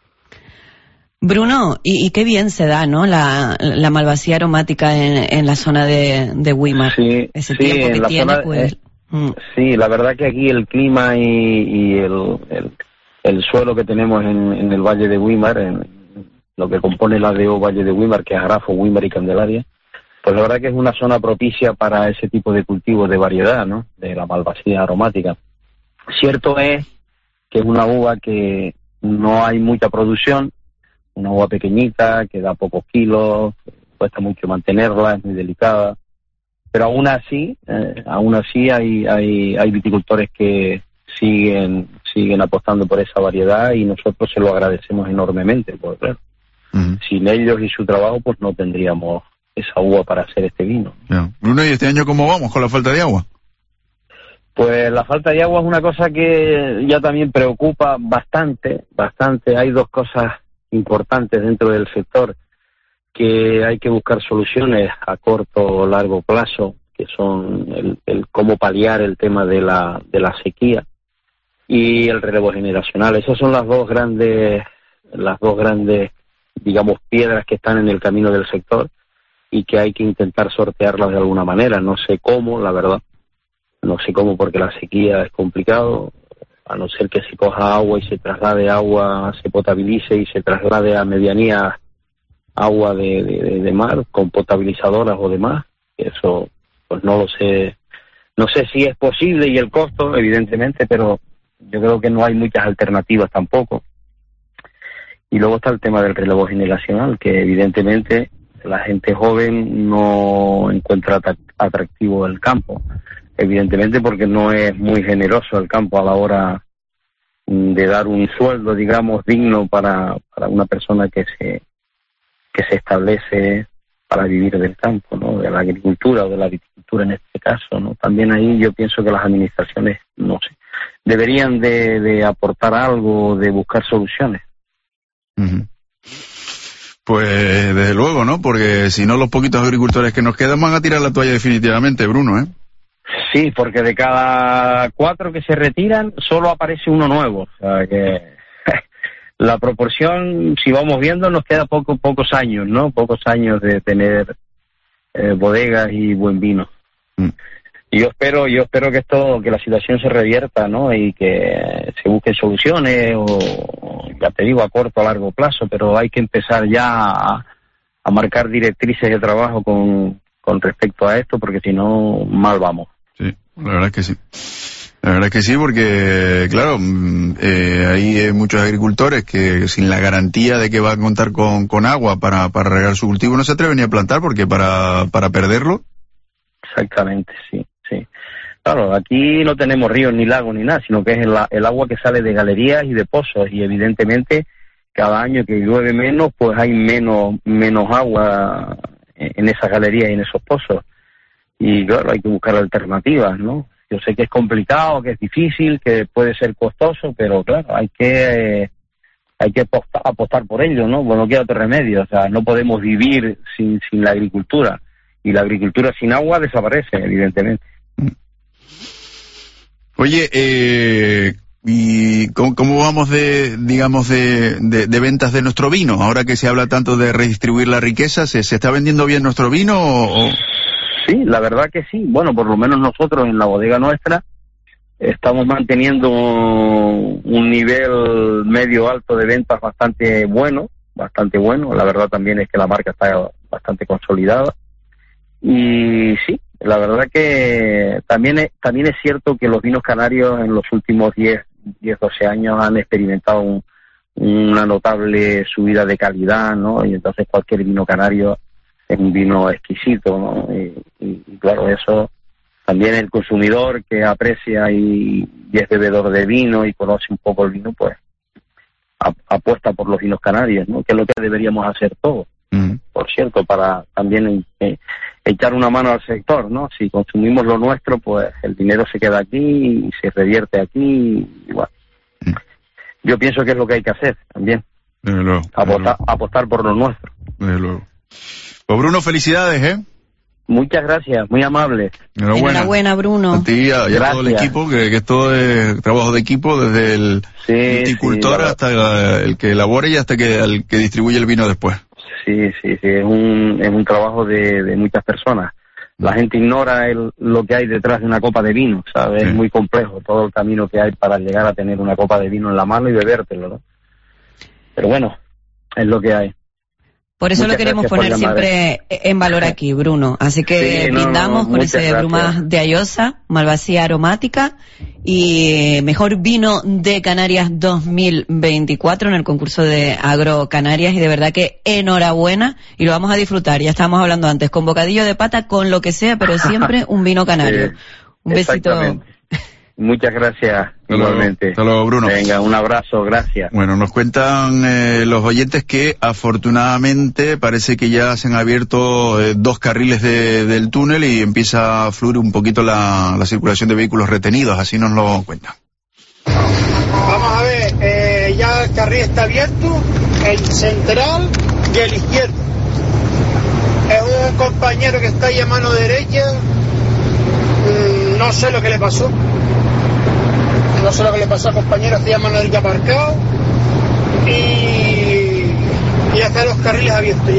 S26: Bruno, y, y qué bien se da, ¿no? La, la malvasía aromática en, en la zona de, de Weimar.
S10: Sí,
S26: Ese
S10: sí,
S26: tiempo que
S10: en la
S26: tiene,
S10: zona,
S26: pues.
S10: eh,
S26: mm.
S10: Sí, la verdad que aquí el clima y, y el, el, el suelo que tenemos en, en el Valle de Weimar, en lo que compone la D O Valle de Weimar, que es Agrafo, Weimar y Candelaria, pues la verdad que es una zona propicia para ese tipo de cultivos de variedad, ¿no? De la malvasía aromática. Cierto es que es una uva que no hay mucha producción, una uva pequeñita, que da pocos kilos, cuesta mucho mantenerla, es muy delicada, pero aún así, eh, aún así hay, hay, hay viticultores que siguen, siguen apostando por esa variedad y nosotros se lo agradecemos enormemente, porque claro, uh-huh. sin ellos y su trabajo, pues no tendríamos esa uva para hacer este vino.
S19: Yeah. Bruno, ¿y este año cómo vamos con la falta de agua?
S10: Pues la falta de agua es una cosa que ya también preocupa bastante, bastante. Hay dos cosas importantes dentro del sector que hay que buscar soluciones a corto o largo plazo, que son el, el cómo paliar el tema de la, de la sequía y el relevo generacional. Esas son las dos grandes, las dos grandes, digamos, piedras que están en el camino del sector y que hay que intentar sortearlas de alguna manera. No sé cómo, la verdad. No sé cómo, porque la sequía es complicado, a no ser que se coja agua y se traslade agua, se potabilice y se traslade a medianía agua de, de, de mar, con potabilizadoras o demás. Eso, pues no lo sé. No sé si es posible y el costo, evidentemente, pero yo creo que no hay muchas alternativas tampoco. Y luego está el tema del relevo generacional, que evidentemente la gente joven no encuentra atractivo el campo. Evidentemente porque no es muy generoso el campo a la hora de dar un sueldo, digamos, digno para, para una persona que se que se establece para vivir del campo, ¿no? De la agricultura o de la viticultura en este caso, ¿no? También ahí yo pienso que las administraciones, no sé, deberían de, de aportar algo, de buscar soluciones.
S19: Uh-huh. Pues desde luego, ¿no? Porque si no, los poquitos agricultores que nos quedan van a tirar la toalla definitivamente, Bruno, ¿eh?
S10: Sí, porque de cada cuatro que se retiran, solo aparece uno nuevo. O sea que la proporción, si vamos viendo, nos queda poco, pocos años, ¿no? Pocos años de tener eh, bodegas y buen vino. Mm. Y yo espero, yo espero que esto, que la situación se revierta, ¿no? Y que se busquen soluciones, o ya te digo, a corto o a largo plazo, pero hay que empezar ya a, a marcar directrices de trabajo con, con respecto a esto, porque si no, mal vamos.
S19: Sí, la verdad es que sí. La verdad es que sí, porque, claro, eh, hay muchos agricultores que sin la garantía de que van a contar con, con agua para, para regar su cultivo no se atreven ni a plantar, porque para, para perderlo.
S10: Exactamente, sí, sí. Claro, aquí no tenemos ríos ni lagos ni nada, sino que es el, el agua que sale de galerías y de pozos, y evidentemente cada año que llueve menos, pues hay menos, menos agua en esas galerías y en esos pozos. Y claro, hay que buscar alternativas, ¿no? Yo sé que es complicado, que es difícil, que puede ser costoso, pero claro, hay que eh, hay que apostar, apostar por ello, ¿no? Bueno, no queda otro remedio, o sea, no podemos vivir sin, sin la agricultura, y la agricultura sin agua desaparece, evidentemente.
S19: Oye, eh, ¿Y cómo, cómo vamos de, digamos, de, de, de ventas de nuestro vino? Ahora que se habla tanto de redistribuir la riqueza, ¿se, se está vendiendo bien nuestro vino o...?
S10: Sí, la verdad que sí. Bueno, por lo menos nosotros en la bodega nuestra estamos manteniendo un nivel medio alto de ventas bastante bueno, bastante bueno. La verdad también es que la marca está bastante consolidada. Y sí, la verdad que también es, también es cierto que los vinos canarios en los últimos diez, doce años han experimentado un, una notable subida de calidad, ¿no? Y entonces cualquier vino canario es un vino exquisito, ¿no? Y, y, y claro, eso también el consumidor que aprecia y, y es bebedor de vino y conoce un poco el vino, pues a, apuesta por los vinos canarios, ¿no? Que es lo que deberíamos hacer todos. Mm. Por cierto, para también eh, echar una mano al sector, ¿no? Si consumimos lo nuestro, pues el dinero se queda aquí y se revierte aquí y bueno. Mm. Yo pienso que es lo que hay que hacer también.
S19: Desde luego,
S10: apostar,
S19: desde luego.
S10: apostar por lo nuestro.
S19: Desde luego. Pues Bruno, felicidades, ¿eh?
S10: Muchas gracias, muy amable.
S19: Enhorabuena,
S26: Enhorabuena Bruno.
S19: A ti y a, y a todo el equipo, que, que esto es trabajo de equipo, desde el
S10: sí,
S19: viticultor sí, hasta el que elabora y hasta que el que distribuye el vino después.
S10: Sí, sí, sí, es un, es un trabajo de, de muchas personas. La gente ignora el, lo que hay detrás de una copa de vino, ¿sabes? Sí. Es muy complejo todo el camino que hay para llegar a tener una copa de vino en la mano y bebértelo, ¿no? Pero bueno, es lo que hay.
S26: Por eso muchas lo queremos poner siempre en valor aquí, Bruno. Así que sí, brindamos no, no, con ese gracias. Brumas de Ayosa, Malvasía aromática y mejor vino de Canarias dos mil veinticuatro en el concurso de Agro Canarias. Y de verdad que enhorabuena y lo vamos a disfrutar. Ya estábamos hablando antes, con bocadillo de pata, con lo que sea, pero siempre un vino canario. Sí, un besito.
S10: Muchas gracias,
S19: hasta
S10: igualmente.
S19: Hasta luego, Bruno.
S10: Venga, un abrazo, gracias.
S19: Bueno, nos cuentan eh, los oyentes que afortunadamente parece que ya se han abierto eh, dos carriles de, del túnel y empieza a fluir un poquito la, la circulación de vehículos retenidos, así nos lo cuentan.
S11: Vamos a ver, eh, ya el carril está abierto, el central y el izquierdo. Es un compañero que está ahí a mano derecha, mm, no sé lo que le pasó. No sé lo que le pasó al compañero, hacía mano derecha aparcado y, y hasta los carriles abiertos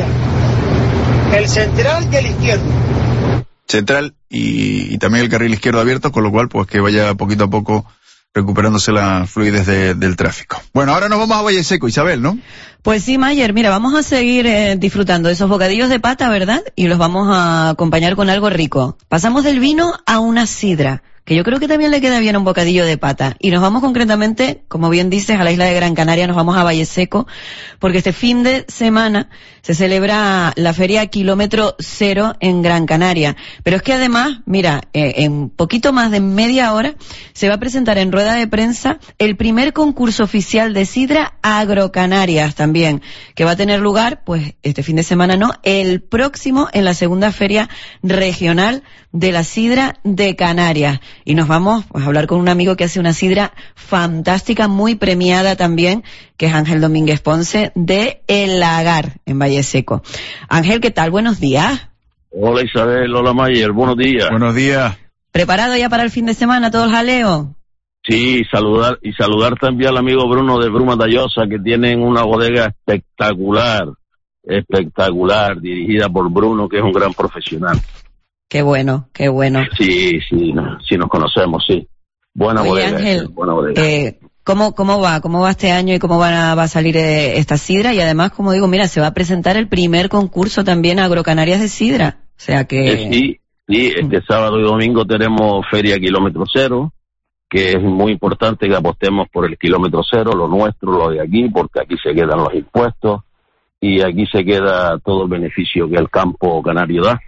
S11: ya. El central y el izquierdo.
S19: Central y, y también el carril izquierdo abierto, con lo cual pues que vaya poquito a poco recuperándose la fluidez de, del tráfico. Bueno, ahora nos vamos a Valle Seco, Isabel, ¿no?
S26: Pues sí, Mayer, mira, vamos a seguir eh, disfrutando de esos bocadillos de pata, ¿verdad? Y los vamos a acompañar con algo rico. Pasamos del vino a una sidra, que yo creo que también le queda bien un bocadillo de pata. Y nos vamos concretamente, como bien dices, a la isla de Gran Canaria, nos vamos a Valle Seco, porque este fin de semana se celebra la feria Kilómetro Cero en Gran Canaria. Pero es que además, mira, eh, en poquito más de media hora se va a presentar en rueda de prensa el primer concurso oficial de sidra Agrocanarias también, que va a tener lugar, pues este fin de semana no, el próximo en la segunda feria regional de la sidra de Canarias. Y nos vamos pues, a hablar con un amigo que hace una sidra fantástica, muy premiada también, que es Ángel Domínguez Ponce, de El Lagar, en Valle Seco. Ángel, ¿qué tal? Buenos días.
S12: Hola Isabel, hola Mayer, buenos días.
S19: Buenos días.
S26: ¿Preparado ya para el fin de semana todo el jaleo?
S12: Sí, saludar y saludar también al amigo Bruno de Brumas de Ayosa, que tienen una bodega espectacular, espectacular, dirigida por Bruno, que es un gran profesional.
S26: Qué bueno, qué bueno.
S12: Sí, sí, no, sí nos conocemos, sí. Buena
S26: Oye,
S12: bodega.
S26: Ángel,
S12: buena bodega.
S26: Eh, ¿cómo, ¿cómo va? ¿Cómo va este año y cómo va a, va a salir eh, esta sidra? Y además, como digo, mira, se va a presentar el primer concurso también Agrocanarias de sidra. O sea que...
S12: Eh, sí, sí, este sábado y domingo tenemos Feria Kilómetro Cero, que es muy importante que apostemos por el Kilómetro Cero, lo nuestro, lo de aquí, porque aquí se quedan los impuestos y aquí se queda todo el beneficio que el campo canario da.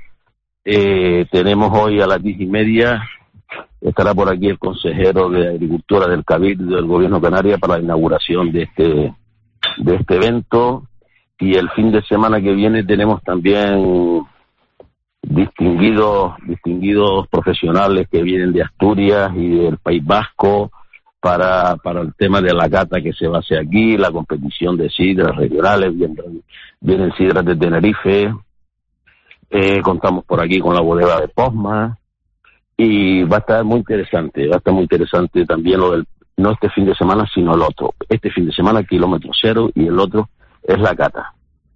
S12: Eh, tenemos hoy a las diez y media, estará por aquí el consejero de Agricultura del Cabildo del Gobierno Canaria para la inauguración de este de este evento, y el fin de semana que viene tenemos también distinguidos distinguidos profesionales que vienen de Asturias y del País Vasco para para el tema de la cata que se va a hacer aquí, la competición de sidras regionales, vienen, vienen sidras de Tenerife. Eh, contamos por aquí con la bodega de Posma y va a estar muy interesante, va a estar muy interesante también lo del no este fin de semana, sino el otro. Este fin de semana, kilómetro cero, y el otro es la cata.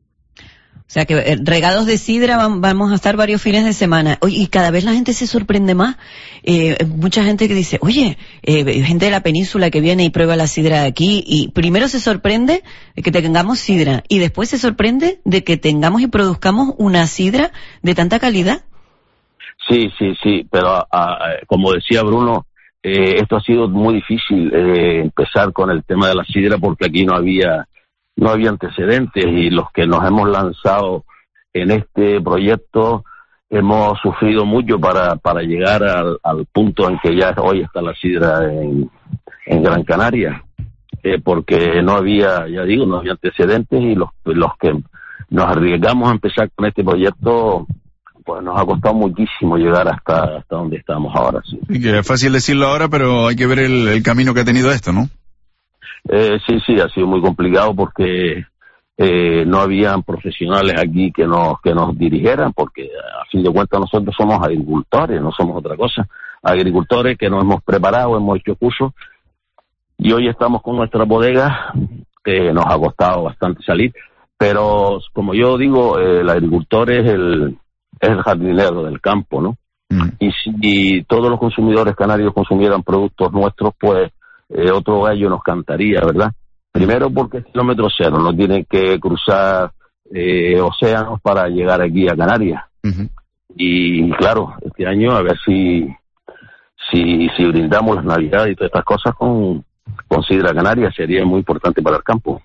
S26: O sea que eh, regados de sidra vam- vamos a estar varios fines de semana. Oye, y cada vez la gente se sorprende más. Eh, mucha gente que dice, oye, eh, gente de la península que viene y prueba la sidra de aquí, y primero se sorprende de que tengamos sidra, y después se sorprende de que tengamos y produzcamos una sidra de tanta calidad.
S12: Sí, sí, sí, pero a, a, como decía Bruno, eh, esto ha sido muy difícil eh, empezar con el tema de la sidra, porque aquí no había no había antecedentes, y los que nos hemos lanzado en este proyecto hemos sufrido mucho para para llegar al, al punto en que ya hoy está la sidra en, en Gran Canaria, eh, porque no había, ya digo, no había antecedentes, y los los que nos arriesgamos a empezar con este proyecto, pues nos ha costado muchísimo llegar hasta hasta donde estamos ahora. Sí,
S19: Y que es fácil decirlo ahora, pero hay que ver el, el camino que ha tenido esto, ¿no?
S12: Eh, sí, sí, ha sido muy complicado porque eh, no habían profesionales aquí que nos que nos dirigieran, porque a fin de cuentas nosotros somos agricultores, no somos otra cosa. Agricultores que nos hemos preparado, hemos hecho cursos, y hoy estamos con nuestra bodega, que nos ha costado bastante salir, pero como yo digo, eh, el agricultor es el, es el jardinero del campo, ¿no? Mm. Y si todos los consumidores canarios consumieran productos nuestros, pues Eh, otro gallo nos cantaría, ¿verdad? Primero porque es kilómetro cero, no tienen que cruzar eh, océanos para llegar aquí a Canarias. Uh-huh. Y claro, este año a ver si si si brindamos las navidades y todas estas cosas con, con sidra canaria, sería muy importante para el campo.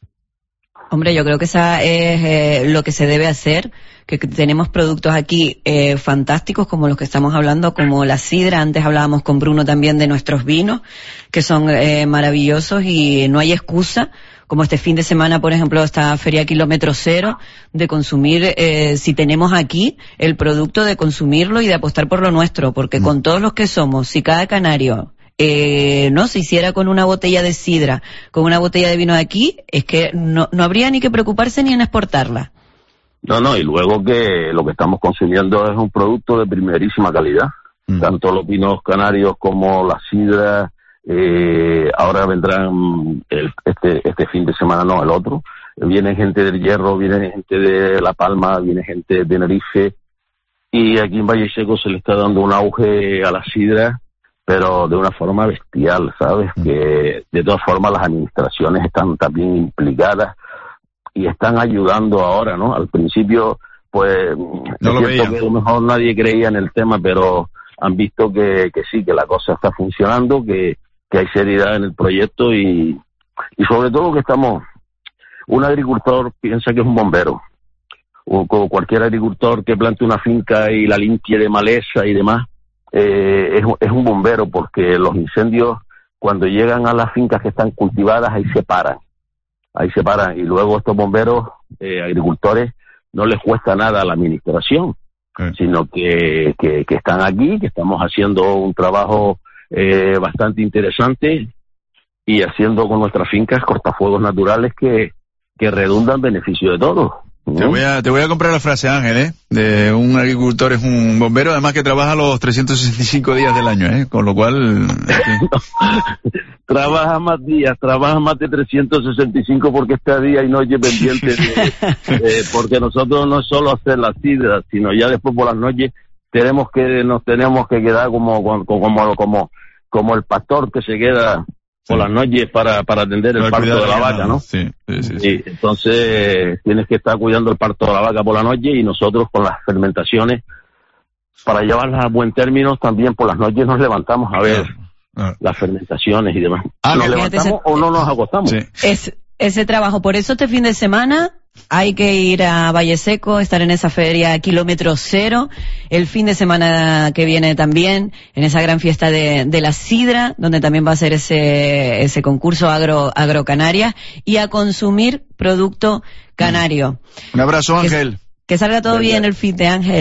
S26: Hombre, yo creo que esa es eh, lo que se debe hacer, que, que tenemos productos aquí eh, fantásticos como los que estamos hablando, como la sidra. Antes hablábamos con Bruno también de nuestros vinos, que son eh, maravillosos, y no hay excusa, como este fin de semana, por ejemplo, esta feria kilómetro cero, de consumir, eh, si tenemos aquí el producto, de consumirlo y de apostar por lo nuestro, porque mm. con todos los que somos, si cada canario Eh, no se hiciera con una botella de sidra, con una botella de vino de aquí, es que no, no habría ni que preocuparse ni en exportarla.
S12: No, no, y luego que lo que estamos consumiendo es un producto de primerísima calidad, mm. tanto los vinos canarios como la sidra. Eh, ahora vendrán el, este este fin de semana, no, el otro, viene gente del Hierro, viene gente de La Palma, viene gente de Tenerife, y aquí en Valle Seco se le está dando un auge a la sidra, pero de una forma bestial, ¿sabes? Mm. Que de todas formas las administraciones están también implicadas y están ayudando ahora, ¿no? Al principio, pues, no es cierto que a lo mejor nadie creía en el tema, pero han visto que, que sí, que la cosa está funcionando, que, que hay seriedad en el proyecto, y, y sobre todo que estamos, un agricultor piensa que es un bombero, o, o cualquier agricultor que plante una finca y la limpie de maleza y demás, Eh, es, es un bombero, porque los incendios, cuando llegan a las fincas que están cultivadas, ahí se paran, ahí se paran, y luego estos bomberos, eh, agricultores, no les cuesta nada a la administración, sí. sino que, que, que están aquí, que estamos haciendo un trabajo eh, bastante interesante, y haciendo con nuestras fincas cortafuegos naturales que, que redundan en beneficio de todos.
S19: Te voy a, te voy a comprar la frase, Ángel, ¿eh? De un agricultor es un bombero, además que trabaja los trescientos sesenta y cinco días del año, ¿eh? Con lo cual...
S12: trabaja más días, trabaja más de trescientos sesenta y cinco, porque está día y noche pendiente de, eh, porque nosotros no es solo hacer la sidra, sino ya después por las noches tenemos que, nos tenemos que quedar como, como, como, como, como el pastor que se queda por las noches para, para atender el parto de la vaca, ¿no? Sí, sí, sí, sí. Y entonces tienes que estar cuidando el parto de la vaca por la noche, y nosotros con las fermentaciones, para llevarlas a buen término, también por las noches nos levantamos a ver ah, ah. las fermentaciones y demás. Ah, ¿nos levantamos ese, o no nos acostamos?
S26: Sí. Es, ese trabajo, por eso este fin de semana hay que ir a Valle Seco, estar en esa feria kilómetro cero, el fin de semana que viene también, en esa gran fiesta de, de la sidra, donde también va a ser ese, ese concurso agro, agro Canarias, y a consumir producto canario.
S19: Un abrazo, Ángel.
S26: Que, que salga todo bien, bien el fin de Ángel.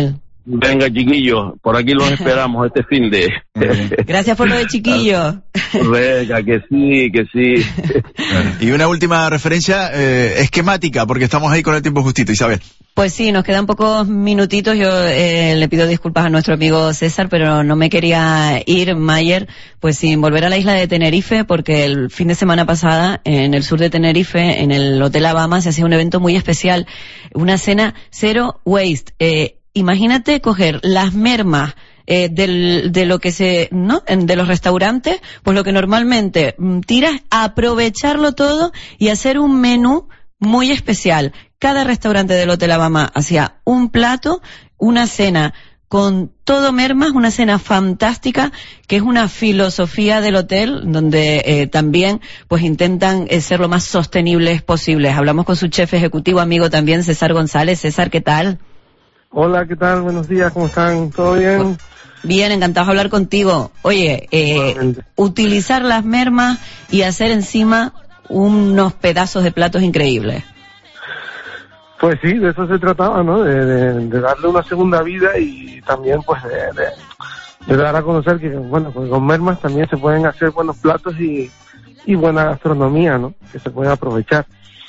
S12: Venga, chiquillos, por aquí los esperamos este fin de...
S26: Gracias por lo de chiquillos.
S12: Venga, que sí, que sí.
S19: Y una última referencia eh, esquemática, porque estamos ahí con el tiempo justito, Isabel.
S26: Pues sí, nos quedan pocos minutitos. Yo eh, le pido disculpas a nuestro amigo César, pero no me quería ir, Mayer, pues sin volver a la isla de Tenerife, porque el fin de semana pasada, en el sur de Tenerife, en el Hotel Abama, se hacía un evento muy especial, una cena Zero Waste. Eh, imagínate coger las mermas eh, del, de lo que se, ¿no? De los restaurantes, pues lo que normalmente mm, tiras, aprovecharlo todo y hacer un menú muy especial. Cada restaurante del Hotel Abama hacía un plato, una cena con todo mermas, una cena fantástica, que es una filosofía del hotel, donde eh, también pues intentan eh, ser lo más sostenibles posibles. Hablamos con su chef ejecutivo, amigo también, César González. César, ¿qué tal?
S3: Hola, ¿qué tal? Buenos días, ¿cómo están? ¿Todo bien?
S26: Bien, encantado de hablar contigo. Oye, eh, utilizar las mermas y hacer encima unos pedazos de platos increíbles.
S3: Pues sí, de eso se trataba, ¿no? De, de, de darle una segunda vida y también, pues, de, de, de dar a conocer que, bueno, pues con mermas también se pueden hacer buenos platos y, y buena gastronomía, ¿no? Que se puede aprovechar.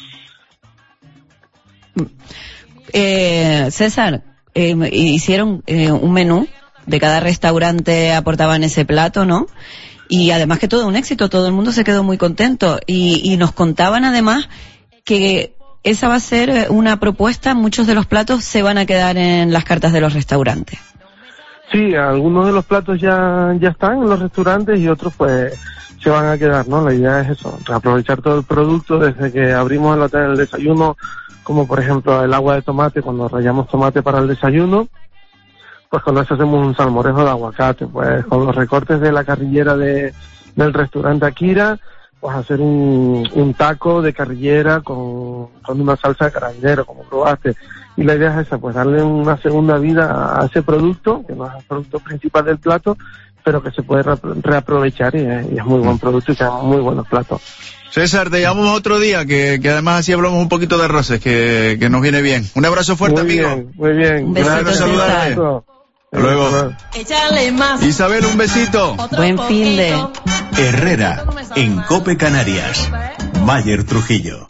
S26: Eh, César, eh, hicieron eh, un menú, de cada restaurante aportaban ese plato, ¿no? Y además que todo un éxito, todo el mundo se quedó muy contento. Y, y nos contaban además que esa va a ser una propuesta, muchos de los platos se van a quedar en las cartas de los restaurantes.
S3: Sí, algunos de los platos ya, ya están en los restaurantes y otros pues se van a quedar, ¿no? La idea es eso, aprovechar todo el producto desde que abrimos el hotel el desayuno, como por ejemplo el agua de tomate, cuando rallamos tomate para el desayuno, pues con eso hacemos un salmorejo de aguacate, pues con los recortes de la carrillera de, del restaurante Akira, pues hacer un, un taco de carrillera con, con una salsa de carabinero, como probaste. Y la idea es esa, pues darle una segunda vida a ese producto, que no es el producto principal del plato, pero que se puede re reaprovechar y es, y es muy buen producto y quedan muy buenos platos.
S19: César, te llamamos otro día, que, que además así hablamos un poquito de arroces, que, que nos viene bien. Un abrazo fuerte,
S3: muy
S19: amigo.
S3: Bien, muy bien,
S26: un besito,
S3: saludarte.
S19: Hasta luego. Isabel, un besito.
S26: Buen fin de...
S23: Herrera, en COPE Canarias. Mayer Trujillo.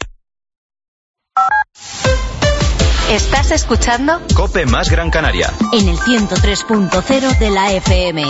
S13: ¿Estás escuchando?
S2: COPE más Gran Canaria.
S13: En el ciento tres punto cero de la F M.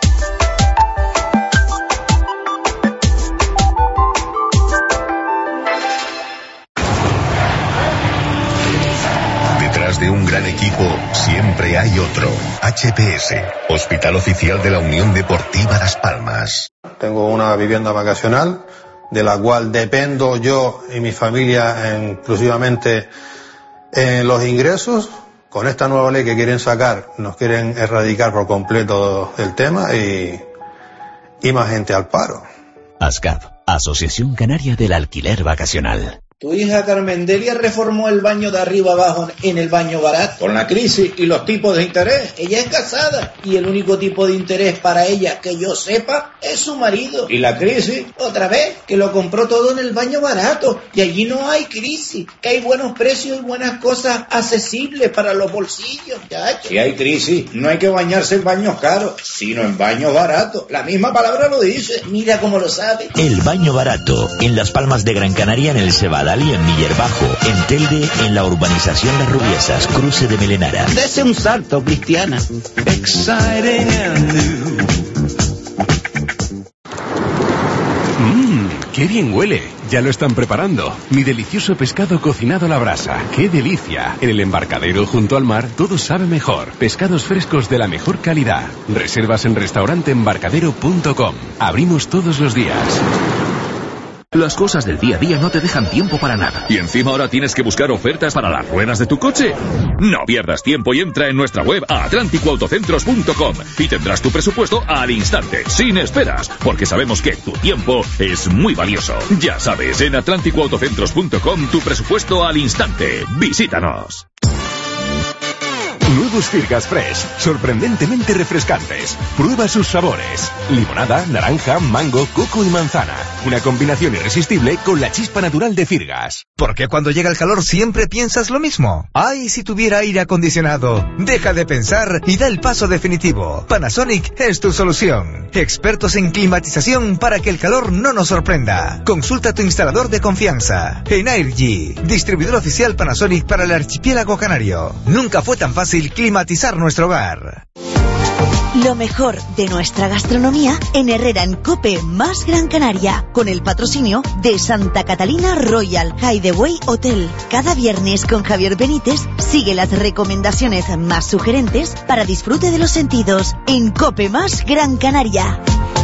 S14: Detrás de un gran equipo siempre hay otro. H P S, Hospital Oficial de la Unión Deportiva Las Palmas.
S1: Tengo una vivienda vacacional de la cual dependo yo y mi familia en, exclusivamente en los ingresos. Con esta nueva ley que quieren sacar, nos quieren erradicar por completo el tema y, y más gente al paro.
S2: ASCAP, Asociación Canaria del Alquiler Vacacional.
S15: Tu hija Carmendelia reformó el baño de arriba abajo en el baño barato. Con la crisis y los tipos de interés, ella es casada y el único tipo de interés para ella que yo sepa es su marido. Y la crisis, otra vez, que lo compró todo en el baño barato y allí no hay crisis, que hay buenos precios y buenas cosas accesibles para los bolsillos. Ya, si hay crisis, no hay que bañarse en baños caros, sino en baños baratos. La misma palabra lo dice, mira cómo lo sabe.
S2: El baño barato, en Las Palmas de Gran Canaria, en el Cebadal y en Miller Bajo, en Telde, en la urbanización Las Rubiesas, cruce de Melenara.
S15: Dese un salto, Cristiana.
S2: Exciting and new.
S16: Mmm, qué bien huele. Ya lo están preparando. Mi delicioso pescado cocinado a la brasa. ¡Qué delicia! En el embarcadero junto al mar todo sabe mejor. Pescados frescos de la mejor calidad. Reservas en restaurante embarcadero punto com. Abrimos todos los días.
S17: Las cosas del día a día no te dejan tiempo para nada. ¿Y encima ahora tienes que buscar ofertas para las ruedas de tu coche? No pierdas tiempo y entra en nuestra web a atlántico autocentros punto com y tendrás tu presupuesto al instante, sin esperas, porque sabemos que tu tiempo es muy valioso. Ya sabes, en atlántico autocentros punto com tu presupuesto al instante. Visítanos.
S16: Nuevos Firgas Fresh, sorprendentemente refrescantes. Prueba sus sabores. Limonada, naranja, mango, coco y manzana. Una combinación irresistible con la chispa natural de Firgas.
S4: ¿Por qué cuando llega el calor siempre piensas lo mismo? ¡Ay, si tuviera aire acondicionado! Deja de pensar y da el paso definitivo. Panasonic es tu solución. Expertos en climatización para que el calor no nos sorprenda. Consulta a tu instalador de confianza. Energy, distribuidor oficial Panasonic para el archipiélago canario. Nunca fue tan fácil climatizar nuestro hogar.
S5: Lo mejor de nuestra gastronomía en Herrera en Cope más Gran Canaria, con el patrocinio de Santa Catalina Royal Hideaway Hotel. Cada viernes con Javier Benítez sigue las recomendaciones más sugerentes para disfrute de los sentidos en Cope más Gran Canaria.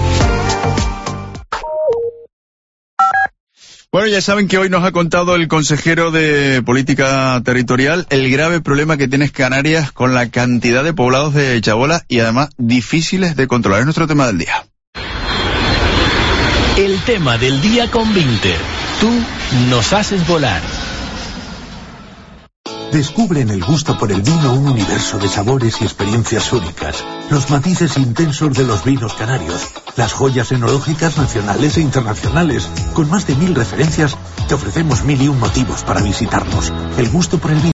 S19: Bueno, ya saben que hoy nos ha contado el consejero de Política Territorial el grave problema que tiene Canarias con la cantidad de poblados de chabolas y además difíciles de controlar. Es nuestro tema del día.
S2: El tema del día con Vinter. Tú nos haces volar.
S6: Descubre en el gusto por el vino un universo de sabores y experiencias únicas. Los matices intensos de los vinos canarios. Las joyas enológicas nacionales e internacionales. Con más de mil referencias, te ofrecemos mil y un motivos para visitarnos. El gusto por el vino.